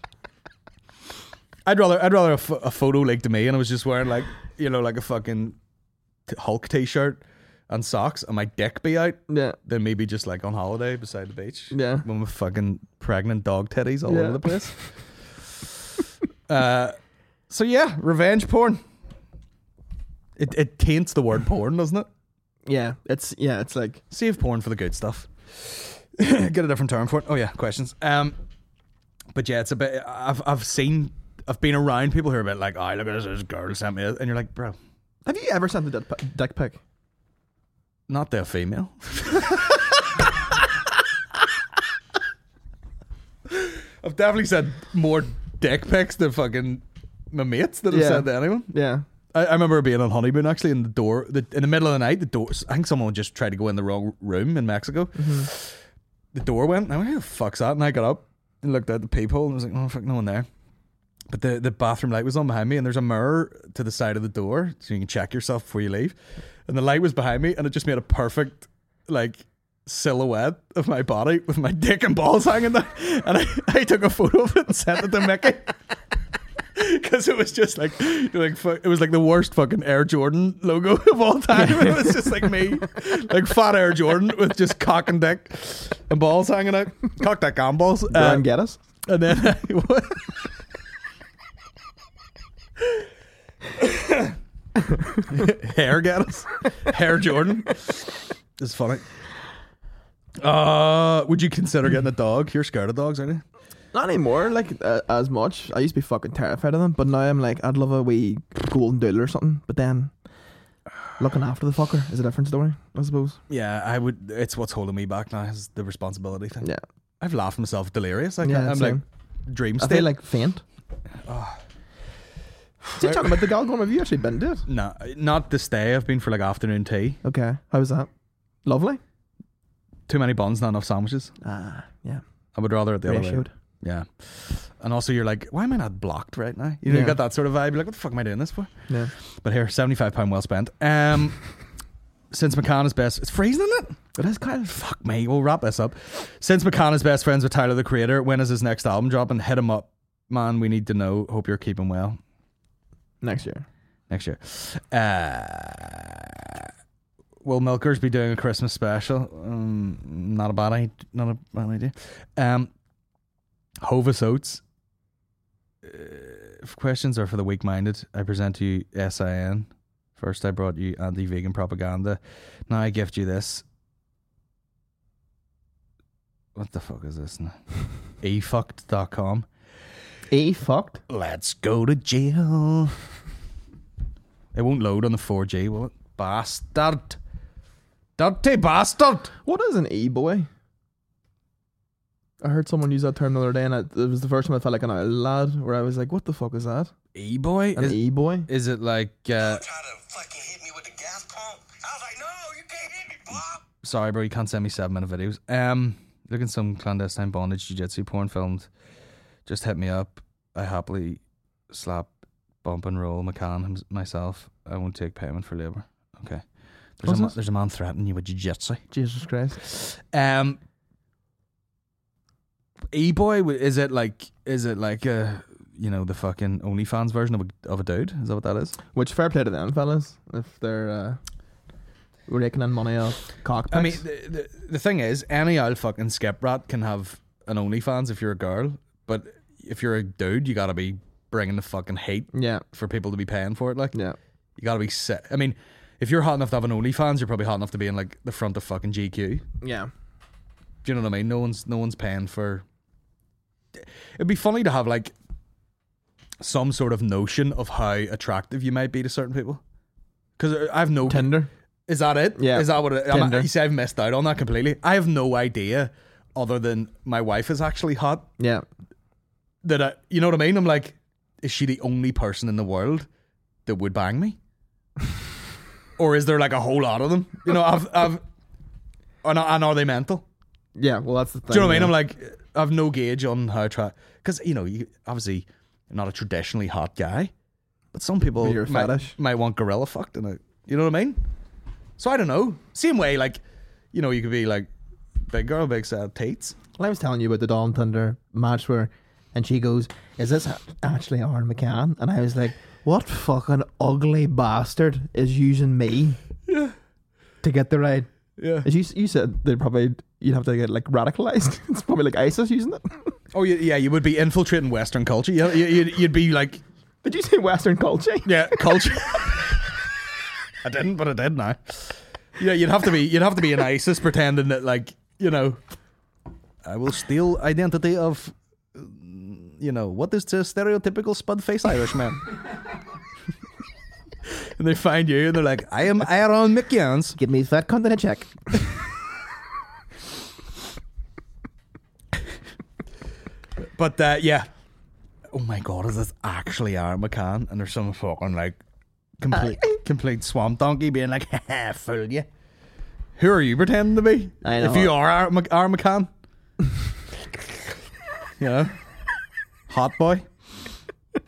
[SPEAKER 2] I'd rather a photo leaked to me and I was just wearing like, like a fucking Hulk t-shirt and socks and my dick be out than maybe just like on holiday beside the beach.
[SPEAKER 3] Yeah.
[SPEAKER 2] When with fucking pregnant dog titties all over the place. So yeah, revenge porn. It taints the word porn, doesn't it?
[SPEAKER 3] Yeah, it's like
[SPEAKER 2] save porn for the good stuff. Get a different term for it. Oh yeah, questions. But yeah, it's a bit. I've been around people who are a bit like, oh, look at this girl sent me, and you're like, bro,
[SPEAKER 3] have you ever sent a dick pic?
[SPEAKER 2] Not the female. I've definitely sent more dick pics than fucking my mates that have sent to anyone.
[SPEAKER 3] Yeah.
[SPEAKER 2] I remember being on honeymoon actually, in the middle of the night, the door, I think someone just tried to go in the wrong room in Mexico. Mm-hmm. The door went, and I went, who the fuck's that? And I got up and looked out the peephole and I was like, oh fuck, no one there. But the bathroom light was on behind me, and there's a mirror to the side of the door, so you can check yourself before you leave. And the light was behind me, and it just made a perfect, like, silhouette of my body with my dick and balls hanging there. And I took a photo of it and sent it to Mickey. Because it was just like it was like the worst fucking Air Jordan logo of all time. It was just like me, like fat Air Jordan with just cock and dick and balls hanging out. Cock, dick, and balls.
[SPEAKER 3] Brian Geddes.
[SPEAKER 2] And then Hair Geddes. Hair Jordan. It's funny. Would you consider getting a dog? You're scared of dogs, aren't you?
[SPEAKER 3] Not anymore, like as much. I used to be fucking terrified of them, but now I'm like, I'd love a wee golden doodle or something. But then looking after the fucker is a different story, I suppose.
[SPEAKER 2] Yeah, I would. It's what's holding me back now is the responsibility thing.
[SPEAKER 3] Yeah,
[SPEAKER 2] I've laughed myself delirious. I'm
[SPEAKER 3] same.
[SPEAKER 2] like dream
[SPEAKER 3] I
[SPEAKER 2] state.
[SPEAKER 3] feel like faint. So you're talking about the Galgorm? Have you actually been to it?
[SPEAKER 2] No, not this day. I've been for like afternoon tea.
[SPEAKER 3] Okay, how was that? Lovely.
[SPEAKER 2] Too many buns, not enough sandwiches.
[SPEAKER 3] Yeah.
[SPEAKER 2] I would rather it the other way.
[SPEAKER 3] Ratioed.
[SPEAKER 2] Yeah. And also you're like, why am I not blocked right now? You know, you got that sort of vibe. You're like, what the fuck am I doing this for?
[SPEAKER 3] Yeah.
[SPEAKER 2] But here, £75 well spent. Since McCann is best... It's freezing, isn't it?
[SPEAKER 3] It is kind of...
[SPEAKER 2] Fuck me. We'll wrap this up. Since McCann is best friends with Tyler, the Creator, when is his next album dropping? Hit him up. Man, we need to know. Hope you're keeping well.
[SPEAKER 3] Next year.
[SPEAKER 2] Will Milkers be doing a Christmas special? Not a bad idea. Hovis Oates. If questions are for the weak-minded, I present to you SIN. First I brought you anti-vegan propaganda. Now I gift you this. What the fuck is this now? efucked.com.
[SPEAKER 3] Fucked?
[SPEAKER 2] Let's go to jail. It won't load on the 4G, will it? Bastard. Dirty bastard.
[SPEAKER 3] What is an e-boy? I heard someone use that term the other day, and it was the first time I felt like an old lad, where I was like, what the fuck is that?
[SPEAKER 2] E-boy?
[SPEAKER 3] An e-boy?
[SPEAKER 2] Is it like...
[SPEAKER 4] Try to fucking hit me with the gas pump. I was like, no, you can't hit me, Bob.
[SPEAKER 2] Sorry, bro, you can't send me 7-minute videos. Looking some clandestine bondage jiu-jitsu porn filmed. Just hit me up. I happily slap, bump and roll McCann myself. I won't take payment for labour. Okay. There's a man threatening you with jiu-jitsu.
[SPEAKER 3] Jesus Christ.
[SPEAKER 2] E-boy, is it like a, you know, the fucking OnlyFans version of a dude? Is that what that is?
[SPEAKER 3] Which fair play to them, fellas, if they're raking in money off cockpits.
[SPEAKER 2] I mean, the thing is, any old fucking skip rat can have an OnlyFans if you're a girl, but if you're a dude, you gotta be bringing the fucking hate for people to be paying for it. Like, you gotta be set. I mean, if you're hot enough to have an OnlyFans, you're probably hot enough to be in like the front of fucking GQ.
[SPEAKER 3] Yeah.
[SPEAKER 2] Do you know what I mean? No one's paying for. It'd be funny to have like some sort of notion of how attractive you might be to certain people. Because I have no
[SPEAKER 3] Tinder.
[SPEAKER 2] Is that it?
[SPEAKER 3] Yeah.
[SPEAKER 2] Is that what it?
[SPEAKER 3] Tinder.
[SPEAKER 2] You see, I've missed out on that completely. I have no idea, other than my wife is actually hot.
[SPEAKER 3] Yeah.
[SPEAKER 2] You know what I mean? I'm like, is she the only person in the world that would bang me? Or is there like a whole lot of them? You know, and are they mental?
[SPEAKER 3] Yeah, well, that's the thing.
[SPEAKER 2] Do you know what I mean? I'm like, I have no gauge on how because you know, you obviously you're not a traditionally hot guy, but some people might want gorilla fucked in it. You know what I mean? So I don't know. Same way, like, you know, you could be like big girl, big set of teats.
[SPEAKER 3] Well, I was telling you about the Dawn Thunder match and she goes, "Is this actually Aaron McCann?" And I was like, what fucking ugly bastard is using me to get the right?
[SPEAKER 2] Yeah.
[SPEAKER 3] As you said, you'd have to get like radicalized. It's probably like ISIS using it.
[SPEAKER 2] Oh yeah, you would be infiltrating Western culture. You'd be like.
[SPEAKER 3] Did you say Western culture?
[SPEAKER 2] Yeah, culture. I didn't, but I did now. Yeah, you'd have to be an ISIS pretending that, like, you know, I will steal identity of, you know, what is the stereotypical spud face Irishman? And they find you and they're like, I am Aaron McCann.
[SPEAKER 3] Give me that cunt in a check.
[SPEAKER 2] But yeah. Oh my god, is this actually Aaron McCann? And there's some fucking like complete swamp donkey being like, haha, fool you. Who are you pretending to be?
[SPEAKER 3] I know.
[SPEAKER 2] If you are Aaron McCann. You know? Hot boy.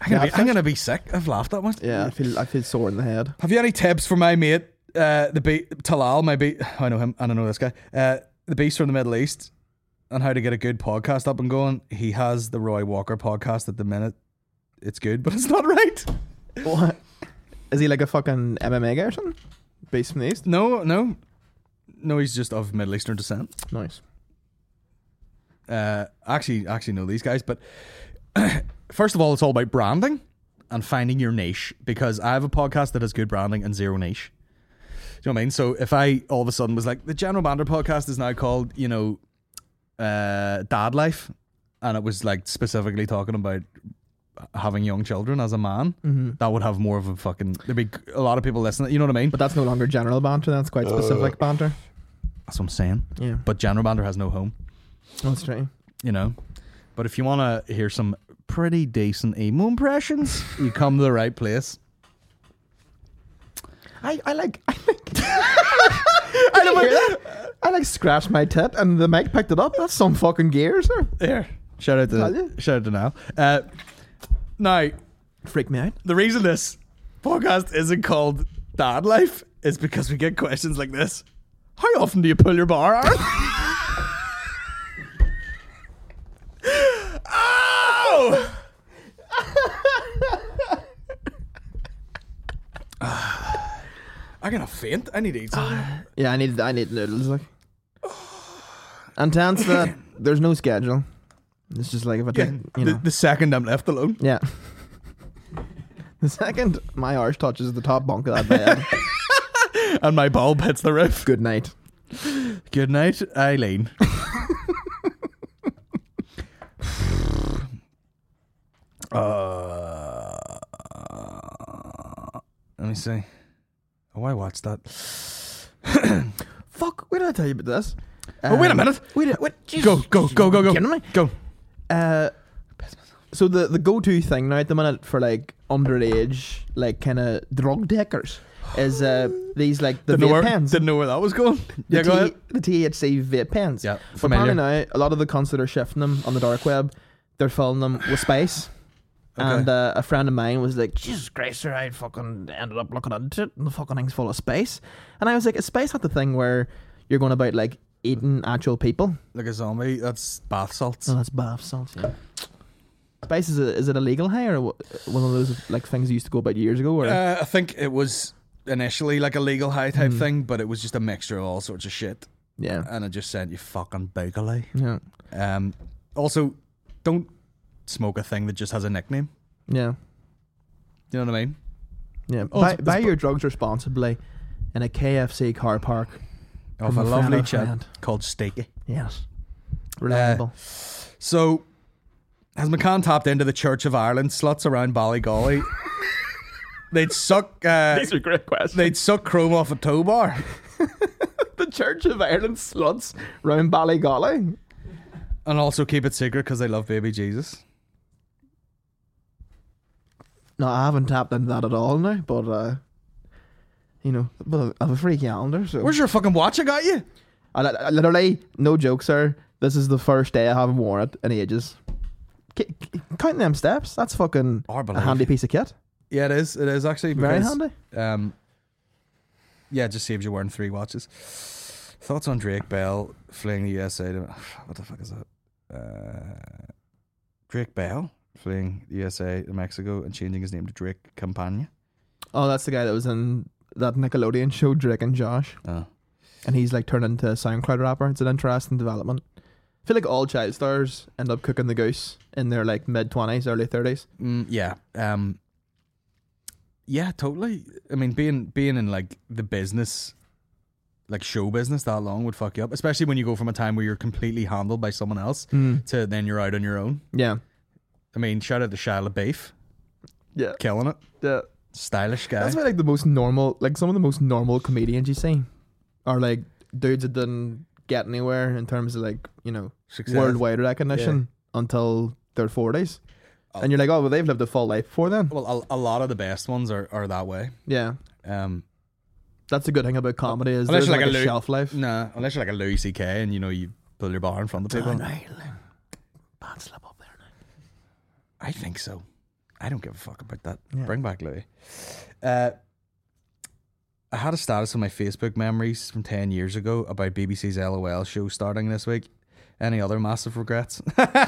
[SPEAKER 2] I'm gonna be sick. I've laughed that much.
[SPEAKER 3] Yeah, I feel sore in the head.
[SPEAKER 2] Have you any tips for my mate, Talal? I know him. I don't know this guy. The beast from the Middle East, on how to get a good podcast up and going. He has the Roy Walker podcast at the minute. It's good, but it's not right.
[SPEAKER 3] What? Is he like a fucking MMA guy or something? Based from the East?
[SPEAKER 2] No. He's just of Middle Eastern descent.
[SPEAKER 3] Nice.
[SPEAKER 2] Actually know these guys, but first of all, it's all about branding and finding your niche, because I have a podcast that has good branding and zero niche. Do you know what I mean? So if I all of a sudden was like, the General Banter podcast is now called, Dad Life, and it was like specifically talking about having young children as a man, that would have more of a fucking, there'd be a lot of people listening. You know what I mean?
[SPEAKER 3] But that's no longer general banter. That's quite specific banter.
[SPEAKER 2] That's what I'm saying.
[SPEAKER 3] Yeah.
[SPEAKER 2] But General Banter has no home.
[SPEAKER 3] That's true.
[SPEAKER 2] But if you want to hear some pretty decent emo impressions, you come to the right place.
[SPEAKER 3] I scratched my tit and the mic picked it up. That's some fucking gear, sir.
[SPEAKER 2] There. Shout out to Niall. Now,
[SPEAKER 3] Freak me out.
[SPEAKER 2] the reason this podcast isn't called Dad Life is because we get questions like this. How often do you pull your bar, Aaron? Oh! I'm gonna faint. I need to eat something.
[SPEAKER 3] Yeah, I need noodles, like. And to answer that, there's no schedule. It's just like if I take,
[SPEAKER 2] the second I'm left alone.
[SPEAKER 3] Yeah. The second my arse touches the top bunk of that bed,
[SPEAKER 2] And my bulb hits the roof.
[SPEAKER 3] good night.
[SPEAKER 2] Good night, Eileen. Let me see. Oh, I watched that.
[SPEAKER 3] Fuck, where did I tell you about this?
[SPEAKER 2] Oh, wait a minute.
[SPEAKER 3] Wait,
[SPEAKER 2] Go.
[SPEAKER 3] Kidding me?
[SPEAKER 2] Go.
[SPEAKER 3] So the go-to thing now at the minute for like underage, like kind of drug takers is these like the vape pens.
[SPEAKER 2] Didn't know where that was going. Yeah, go ahead.
[SPEAKER 3] The THC vape pens.
[SPEAKER 2] Yeah,
[SPEAKER 3] But
[SPEAKER 2] familiar.
[SPEAKER 3] apparently now, a lot of the cunts that are shifting them on the dark web, they're filling them with spice.
[SPEAKER 2] Okay.
[SPEAKER 3] And a friend of mine was like, Jesus Christ, sir, I fucking ended up looking at it and the fucking thing's full of space. And I was like, is space not the thing where you're going about like eating actual people?
[SPEAKER 2] Like a zombie. That's bath salts.
[SPEAKER 3] Oh, that's bath salts, yeah. Spice, is it illegal high or one of those like things that used to go about years ago? Or?
[SPEAKER 2] I think it was initially like a legal high type thing, but it was just a mixture of all sorts of shit.
[SPEAKER 3] Yeah.
[SPEAKER 2] And it just sent you fucking boogly.
[SPEAKER 3] Yeah.
[SPEAKER 2] Also, don't smoke a thing that just has a nickname.
[SPEAKER 3] Yeah.
[SPEAKER 2] You know what I mean?
[SPEAKER 3] Yeah.
[SPEAKER 2] Oh,
[SPEAKER 3] buy your drugs responsibly in a KFC car park.
[SPEAKER 2] Of
[SPEAKER 3] From
[SPEAKER 2] a
[SPEAKER 3] a friend
[SPEAKER 2] lovely
[SPEAKER 3] of a
[SPEAKER 2] chap
[SPEAKER 3] friend.
[SPEAKER 2] called Steaky.
[SPEAKER 3] Yes. Reliable.
[SPEAKER 2] So, has McCann tapped into the Church of Ireland sluts around Ballygolly? They'd suck.
[SPEAKER 3] These are great questions.
[SPEAKER 2] They'd suck chrome off a tow bar.
[SPEAKER 3] The Church of Ireland sluts round Ballygolly.
[SPEAKER 2] And also keep it secret because they love baby Jesus.
[SPEAKER 3] No, I haven't tapped into that at all now, but but I have a free calendar, so
[SPEAKER 2] Where's your fucking watch I got you?
[SPEAKER 3] I literally, no joke, sir. This is the first day I haven't worn it in ages. Counting them steps, that's fucking
[SPEAKER 2] I
[SPEAKER 3] a
[SPEAKER 2] believe.
[SPEAKER 3] handy piece of kit.
[SPEAKER 2] Yeah, it is. It is actually.
[SPEAKER 3] Very
[SPEAKER 2] because,
[SPEAKER 3] handy.
[SPEAKER 2] Yeah, it just saves you wearing 3 watches. Thoughts on Drake Bell fleeing the USA to... What the fuck is that? Drake Bell fleeing the USA to Mexico and changing his name to Drake Campagna.
[SPEAKER 3] Oh, that's the guy that was in that Nickelodeon show, Drake and Josh.
[SPEAKER 2] Oh.
[SPEAKER 3] And he's like turned into a SoundCloud rapper. It's an interesting development. I feel like all child stars end up cooking the goose in their like mid-20s, early 30s.
[SPEAKER 2] Yeah. Yeah, totally. I mean, being in like the business, like show business that long would fuck you up, especially when you go from a time where you're completely handled by someone else to then you're out on your own.
[SPEAKER 3] Yeah.
[SPEAKER 2] I mean, shout out to Shia LaBeouf.
[SPEAKER 3] Yeah.
[SPEAKER 2] Killing it.
[SPEAKER 3] Yeah.
[SPEAKER 2] Stylish guy.
[SPEAKER 3] That's why like the most normal, like some of the most normal comedians you see are like dudes that didn't get anywhere in terms of like,
[SPEAKER 2] Success.
[SPEAKER 3] worldwide recognition until their 40s. And you're like, oh, well, they've lived a full life before then.
[SPEAKER 2] Well, a lot of the best ones are that way.
[SPEAKER 3] Yeah. That's the good thing about comedy is
[SPEAKER 2] Unless
[SPEAKER 3] there's
[SPEAKER 2] you're
[SPEAKER 3] like
[SPEAKER 2] like
[SPEAKER 3] a
[SPEAKER 2] a
[SPEAKER 3] shelf life.
[SPEAKER 2] Nah, unless you're like a Louis C.K. and you pull your bar in front of people.
[SPEAKER 3] Bad slip up there now.
[SPEAKER 2] I think so. I don't give a fuck about that.
[SPEAKER 3] Yeah.
[SPEAKER 2] Bring back Louis. I had a status on my Facebook memories from 10 years ago about BBC's LOL show starting this week. Any other massive regrets?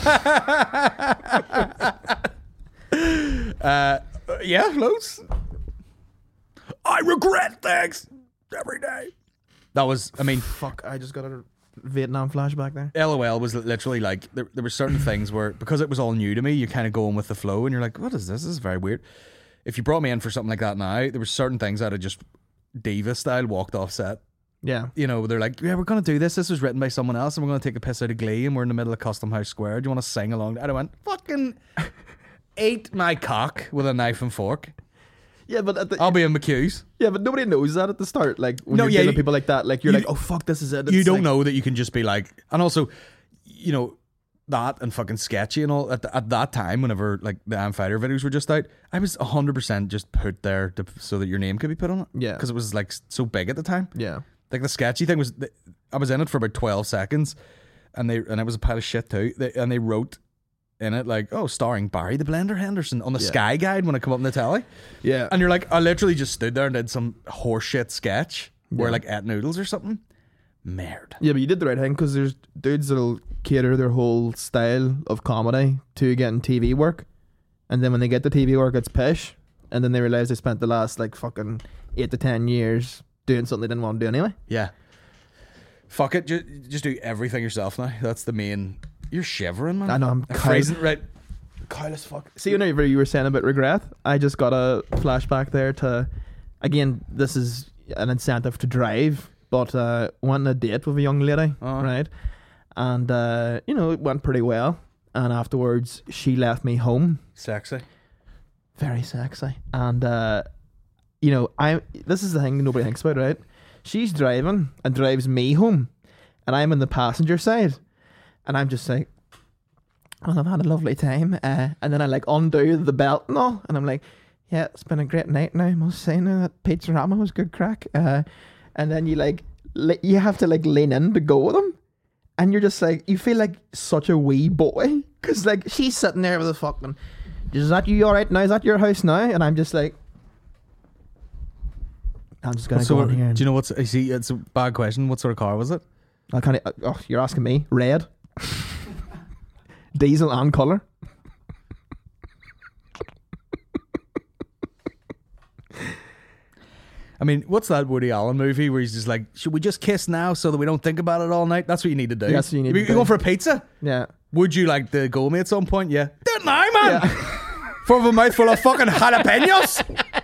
[SPEAKER 2] Yeah, loads. I regret things every day. That was, I mean,
[SPEAKER 3] Fuck, I just got a Vietnam flashback there.
[SPEAKER 2] LOL was literally like, there were certain things where, because it was all new to me, you're kind of going with the flow and you're like, what is this? This is very weird. If you brought me in for something like that now, there were certain things I'd have just diva style walked off set.
[SPEAKER 3] Yeah.
[SPEAKER 2] You know, they're like, yeah, we're going to do this. This was written by someone else and we're going to take a piss out of Glee and we're in the middle of Custom House Square. Do you want to sing along? And I went, fucking ate my cock with a knife and fork.
[SPEAKER 3] Yeah, but
[SPEAKER 2] I'll be in McHugh's.
[SPEAKER 3] yeah, but nobody knows that at the start. Like when
[SPEAKER 2] No,
[SPEAKER 3] you're
[SPEAKER 2] yeah,
[SPEAKER 3] dealing with
[SPEAKER 2] you-
[SPEAKER 3] people like that, like you're
[SPEAKER 2] you-
[SPEAKER 3] like, oh fuck, this is it.
[SPEAKER 2] You
[SPEAKER 3] It's
[SPEAKER 2] don't
[SPEAKER 3] like-
[SPEAKER 2] know that you can just be like, and also, you know, that and fucking sketchy and all at that time, whenever like the Am Fighter videos were just out, I was 100% just put there so that your name could be put on it.
[SPEAKER 3] Yeah.
[SPEAKER 2] Because it was like so big at the time.
[SPEAKER 3] Yeah.
[SPEAKER 2] Like the sketchy thing was, I was in it for about 12 seconds, and it was a pile of shit too. And they wrote in it like, oh, starring Barry the Blender Henderson on the Sky Guide when I come up in the telly.
[SPEAKER 3] Yeah.
[SPEAKER 2] And you're like, I literally just stood there and did some horseshit sketch where like ate noodles or something. Merd.
[SPEAKER 3] Yeah, but you did the right thing because there's dudes that'll cater their whole style of comedy to getting TV work, and then when they get the TV work, it's pish, and then they realize they spent the last like fucking 8 to 10 years doing something they didn't want to do anyway.
[SPEAKER 2] Yeah. Fuck it. Just do everything yourself now. That's the main. You're shivering, man.
[SPEAKER 3] I know, I'm
[SPEAKER 2] phrasing right.
[SPEAKER 3] Kyle as fuck. See, whenever you were saying about regret, I just got a flashback there to, again, this is an incentive to drive, but went on a date with a young lady, right? And, you know, it went pretty well. And afterwards, she left me home.
[SPEAKER 2] Sexy.
[SPEAKER 3] Very sexy. And, you know, this is the thing nobody thinks about, right? She's driving and drives me home, and I'm in the passenger side. And I'm just like, well, I've had a lovely time. And then I like undo the belt and all. And I'm like, yeah, it's been a great night now. I must say now that Pizzarama was good crack. And then you like, you have to like lean in to go with them. And you're just like, you feel like such a wee boy. Because like, she's sitting there with a fucking, is that you all right now? Is that your house now? And I'm just like, I'm just going to go in here.
[SPEAKER 2] Do you know what's, I see, it's a bad question. What sort of car was it?
[SPEAKER 3] I can't, oh, you're asking me? Red. Diesel and colour.
[SPEAKER 2] I mean, what's that Woody Allen movie where he's just like, should we just kiss now so that we don't think about it all night? That's what you need to do.
[SPEAKER 3] That's what you need to
[SPEAKER 2] You're
[SPEAKER 3] do.
[SPEAKER 2] going for a pizza?
[SPEAKER 3] Yeah.
[SPEAKER 2] Would you like to go with me at some point? Yeah. Do it now, man.
[SPEAKER 3] Yeah.
[SPEAKER 2] For a mouthful of fucking jalapenos.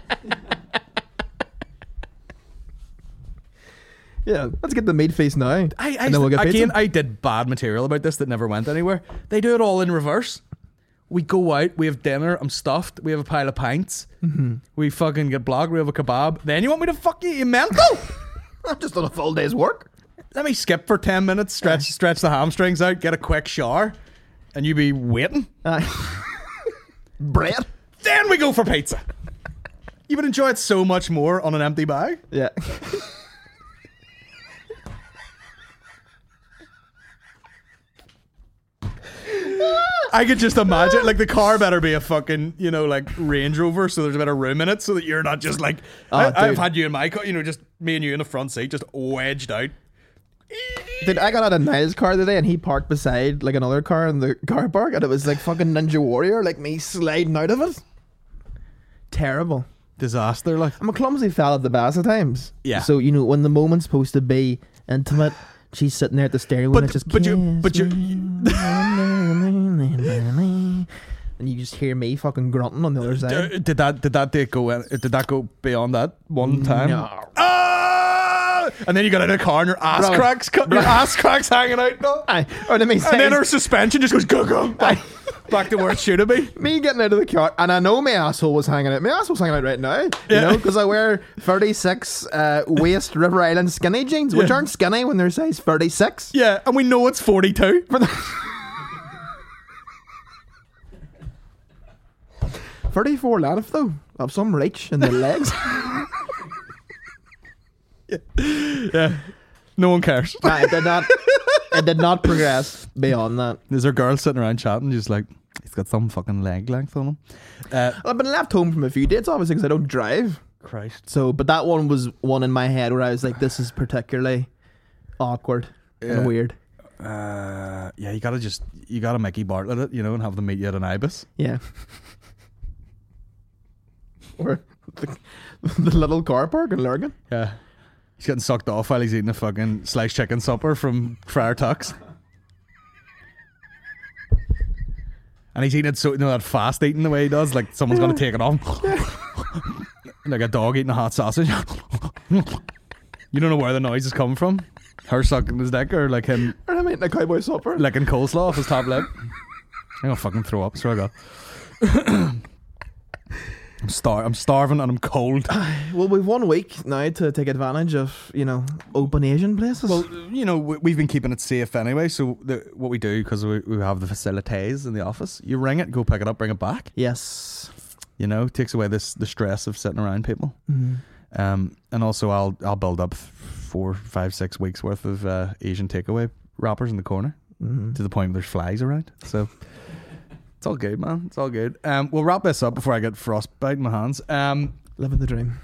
[SPEAKER 3] Yeah, let's get the meat feast now. And then we'll get pizza.
[SPEAKER 2] Again, I did bad material about this that never went anywhere. They do it all in reverse. We go out, we have dinner, I'm stuffed, we have a pile of pints, we fucking get blogged, we have a kebab. Then you want me to fuck you mental?
[SPEAKER 3] I've just done a full day's work.
[SPEAKER 2] Let me skip for 10 minutes, stretch the hamstrings out, get a quick shower, and you be waiting.
[SPEAKER 3] Bread.
[SPEAKER 2] Then we go for pizza. You would enjoy it so much more on an empty bag.
[SPEAKER 3] Yeah.
[SPEAKER 2] I could just imagine, like, the car better be a fucking, you know, like, Range Rover, so there's a bit of room in it, so that you're not just like, I've
[SPEAKER 3] dude.
[SPEAKER 2] had you in my car, you know, just me and you in the front seat, just wedged out.
[SPEAKER 3] Dude, I got out of Niall's car today and he parked beside like another car in the car park and it was like fucking Ninja Warrior, like me sliding out of it. Terrible.
[SPEAKER 2] Disaster, like.
[SPEAKER 3] I'm a clumsy fella at the best of times.
[SPEAKER 2] Yeah.
[SPEAKER 3] So, you know, when the moment's supposed to be intimate, she's sitting there at the steering wheel and it's just and you just hear me fucking grunting on the other side.
[SPEAKER 2] Did that date go in, did that go beyond that one time?
[SPEAKER 3] No.
[SPEAKER 2] Ah! And then you got in a car and your ass
[SPEAKER 3] Bro.
[SPEAKER 2] cracks your ass cracks hanging out, no?
[SPEAKER 3] Aye. Or let me say,
[SPEAKER 2] And then her suspension just goes go back to where it should have been.
[SPEAKER 3] me getting out of the car, and I know my asshole was hanging out. My asshole's hanging out right now, you
[SPEAKER 2] Yeah.
[SPEAKER 3] know, because I wear 36 waist River Island skinny jeans, which
[SPEAKER 2] Yeah.
[SPEAKER 3] aren't skinny when they're size 36.
[SPEAKER 2] Yeah, and we know it's 42.
[SPEAKER 3] 34 length though, of some reach in their legs.
[SPEAKER 2] Yeah. No one cares.
[SPEAKER 3] Nah, it did not progress beyond that.
[SPEAKER 2] There's a girl sitting around chatting, just like, I got some fucking leg length on him.
[SPEAKER 3] I've been left home from a few dates, obviously, because I don't drive.
[SPEAKER 2] Christ.
[SPEAKER 3] So, but that one was one in my head where I was like, this is particularly awkward and weird.
[SPEAKER 2] Yeah, you gotta Mickey Bartlett it, and have them meet you at an Ibis.
[SPEAKER 3] Yeah. Or the little car park in Lurgan.
[SPEAKER 2] Yeah. He's getting sucked off while he's eating a fucking sliced chicken supper from Friar Tuck's. And he's eating it so, that fast eating the way he does, like someone's going to take it off. Like a dog eating a hot sausage. You don't know where the noise is coming from. Her sucking his dick, or like him
[SPEAKER 3] Or I'm eating a cowboy supper.
[SPEAKER 2] licking coleslaw off his top lip. I'm going to fucking throw up, swear to God. I'm starving and I'm cold.
[SPEAKER 3] Well, we've 1 week now to take advantage of, open Asian places.
[SPEAKER 2] Well, we've been keeping it safe anyway. So what we do, because we have the facilities in the office, you ring it, go pick it up, bring it back.
[SPEAKER 3] yes.
[SPEAKER 2] Takes away the stress of sitting around people. And also I'll build up 4, 5, 6 weeks worth of Asian takeaway wrappers in the corner to the point where there's flies around. So it's all good, man. It's all good. We'll wrap this up before I get frostbite in my hands.
[SPEAKER 3] Living the dream.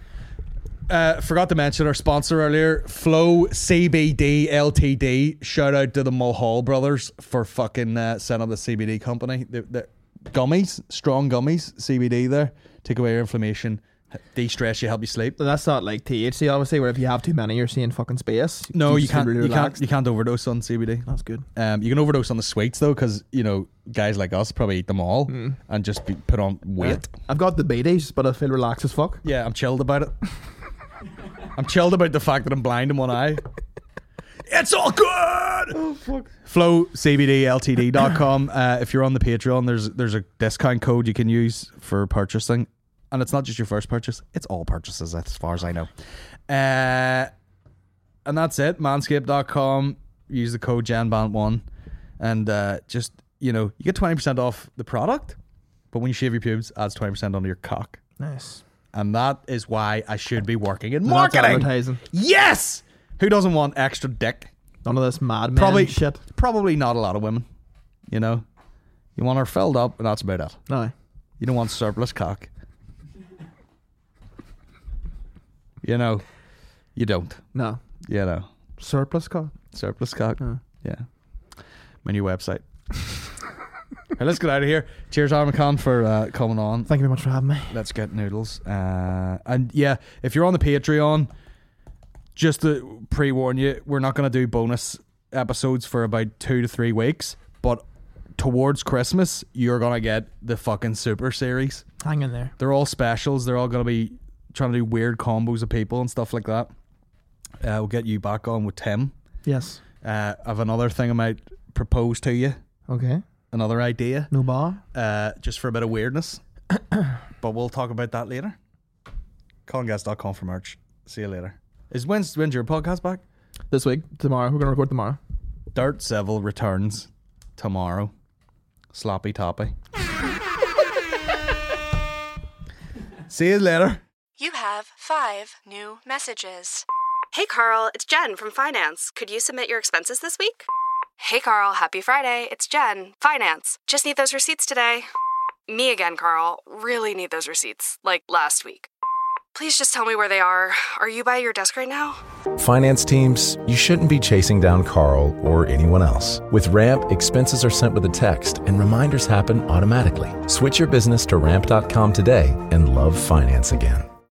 [SPEAKER 2] Forgot to mention our sponsor earlier, Flow CBD Ltd. Shout out to the Mulhall brothers for fucking setting up the CBD company. The gummies, strong gummies, CBD there. Take away your inflammation, de-stress you, help you sleep.
[SPEAKER 3] So that's not like THC, obviously, where if you have too many, you're seeing fucking space.
[SPEAKER 2] No, you
[SPEAKER 3] just feel
[SPEAKER 2] can't.
[SPEAKER 3] really
[SPEAKER 2] You
[SPEAKER 3] relaxed.
[SPEAKER 2] can't overdose on CBD.
[SPEAKER 3] That's good.
[SPEAKER 2] You can overdose on the sweets though, because guys like us probably eat them all and just put on weight.
[SPEAKER 3] I've got the BDs, but I feel relaxed as fuck.
[SPEAKER 2] Yeah, I'm chilled about it. I'm chilled about the fact that I'm blind in one eye. It's all good.
[SPEAKER 3] Oh fuck.
[SPEAKER 2] FlowCBDLTD.com. If you're on the Patreon, there's a discount code you can use for purchasing, and it's not just your first purchase; it's all purchases, as far as I know. And that's it. Manscaped.com. Use the code JANBANT1, and you get 20% off the product, but when you shave your pubes, adds 20% onto your cock,
[SPEAKER 3] Nice.
[SPEAKER 2] and that is why I should be working in
[SPEAKER 3] That's
[SPEAKER 2] marketing.
[SPEAKER 3] advertising.
[SPEAKER 2] Yes. Who doesn't want extra dick?
[SPEAKER 3] None of this mad men shit.
[SPEAKER 2] Probably not a lot of women. You want her filled up, and that's about it.
[SPEAKER 3] No.
[SPEAKER 2] You don't want surplus cock. You don't.
[SPEAKER 3] No. Surplus cock.
[SPEAKER 2] Surplus cock.
[SPEAKER 3] Huh.
[SPEAKER 2] Yeah. My new website. Right, let's get out of here. Cheers, Armacon, for coming on.
[SPEAKER 3] Thank you very much for having me.
[SPEAKER 2] Let's get noodles. And yeah, if you're on the Patreon, just to pre-warn you, we're not going to do bonus episodes for about 2 to 3 weeks, but towards Christmas, you're going to get the fucking super series.
[SPEAKER 3] Hang in there.
[SPEAKER 2] They're all specials. They're all going to be trying to do weird combos of people and stuff like that. We'll get you back on with Tim.
[SPEAKER 3] Yes.
[SPEAKER 2] I have another thing I might propose to you.
[SPEAKER 3] Okay.
[SPEAKER 2] Another idea.
[SPEAKER 3] No bar.
[SPEAKER 2] Just for a bit of weirdness. But we'll talk about that later. ColinGuest.com for merch. See you later. When's your podcast back?
[SPEAKER 3] This week. Tomorrow. We're going to record tomorrow.
[SPEAKER 2] Dirt Civil returns tomorrow. Sloppy toppy. See you later.
[SPEAKER 5] You have 5 new messages.
[SPEAKER 6] Hey Carl, it's Jen from Finance. Could you submit your expenses this week?
[SPEAKER 5] Hey Carl, happy Friday. It's Jen, Finance. Just need those receipts today. Me again, Carl. Really need those receipts. Like last week. Please just tell me where they are. Are you by your desk right now?
[SPEAKER 7] Finance teams, you shouldn't be chasing down Carl or anyone else. With Ramp, expenses are sent with a text and reminders happen automatically. Switch your business to ramp.com today and love finance again.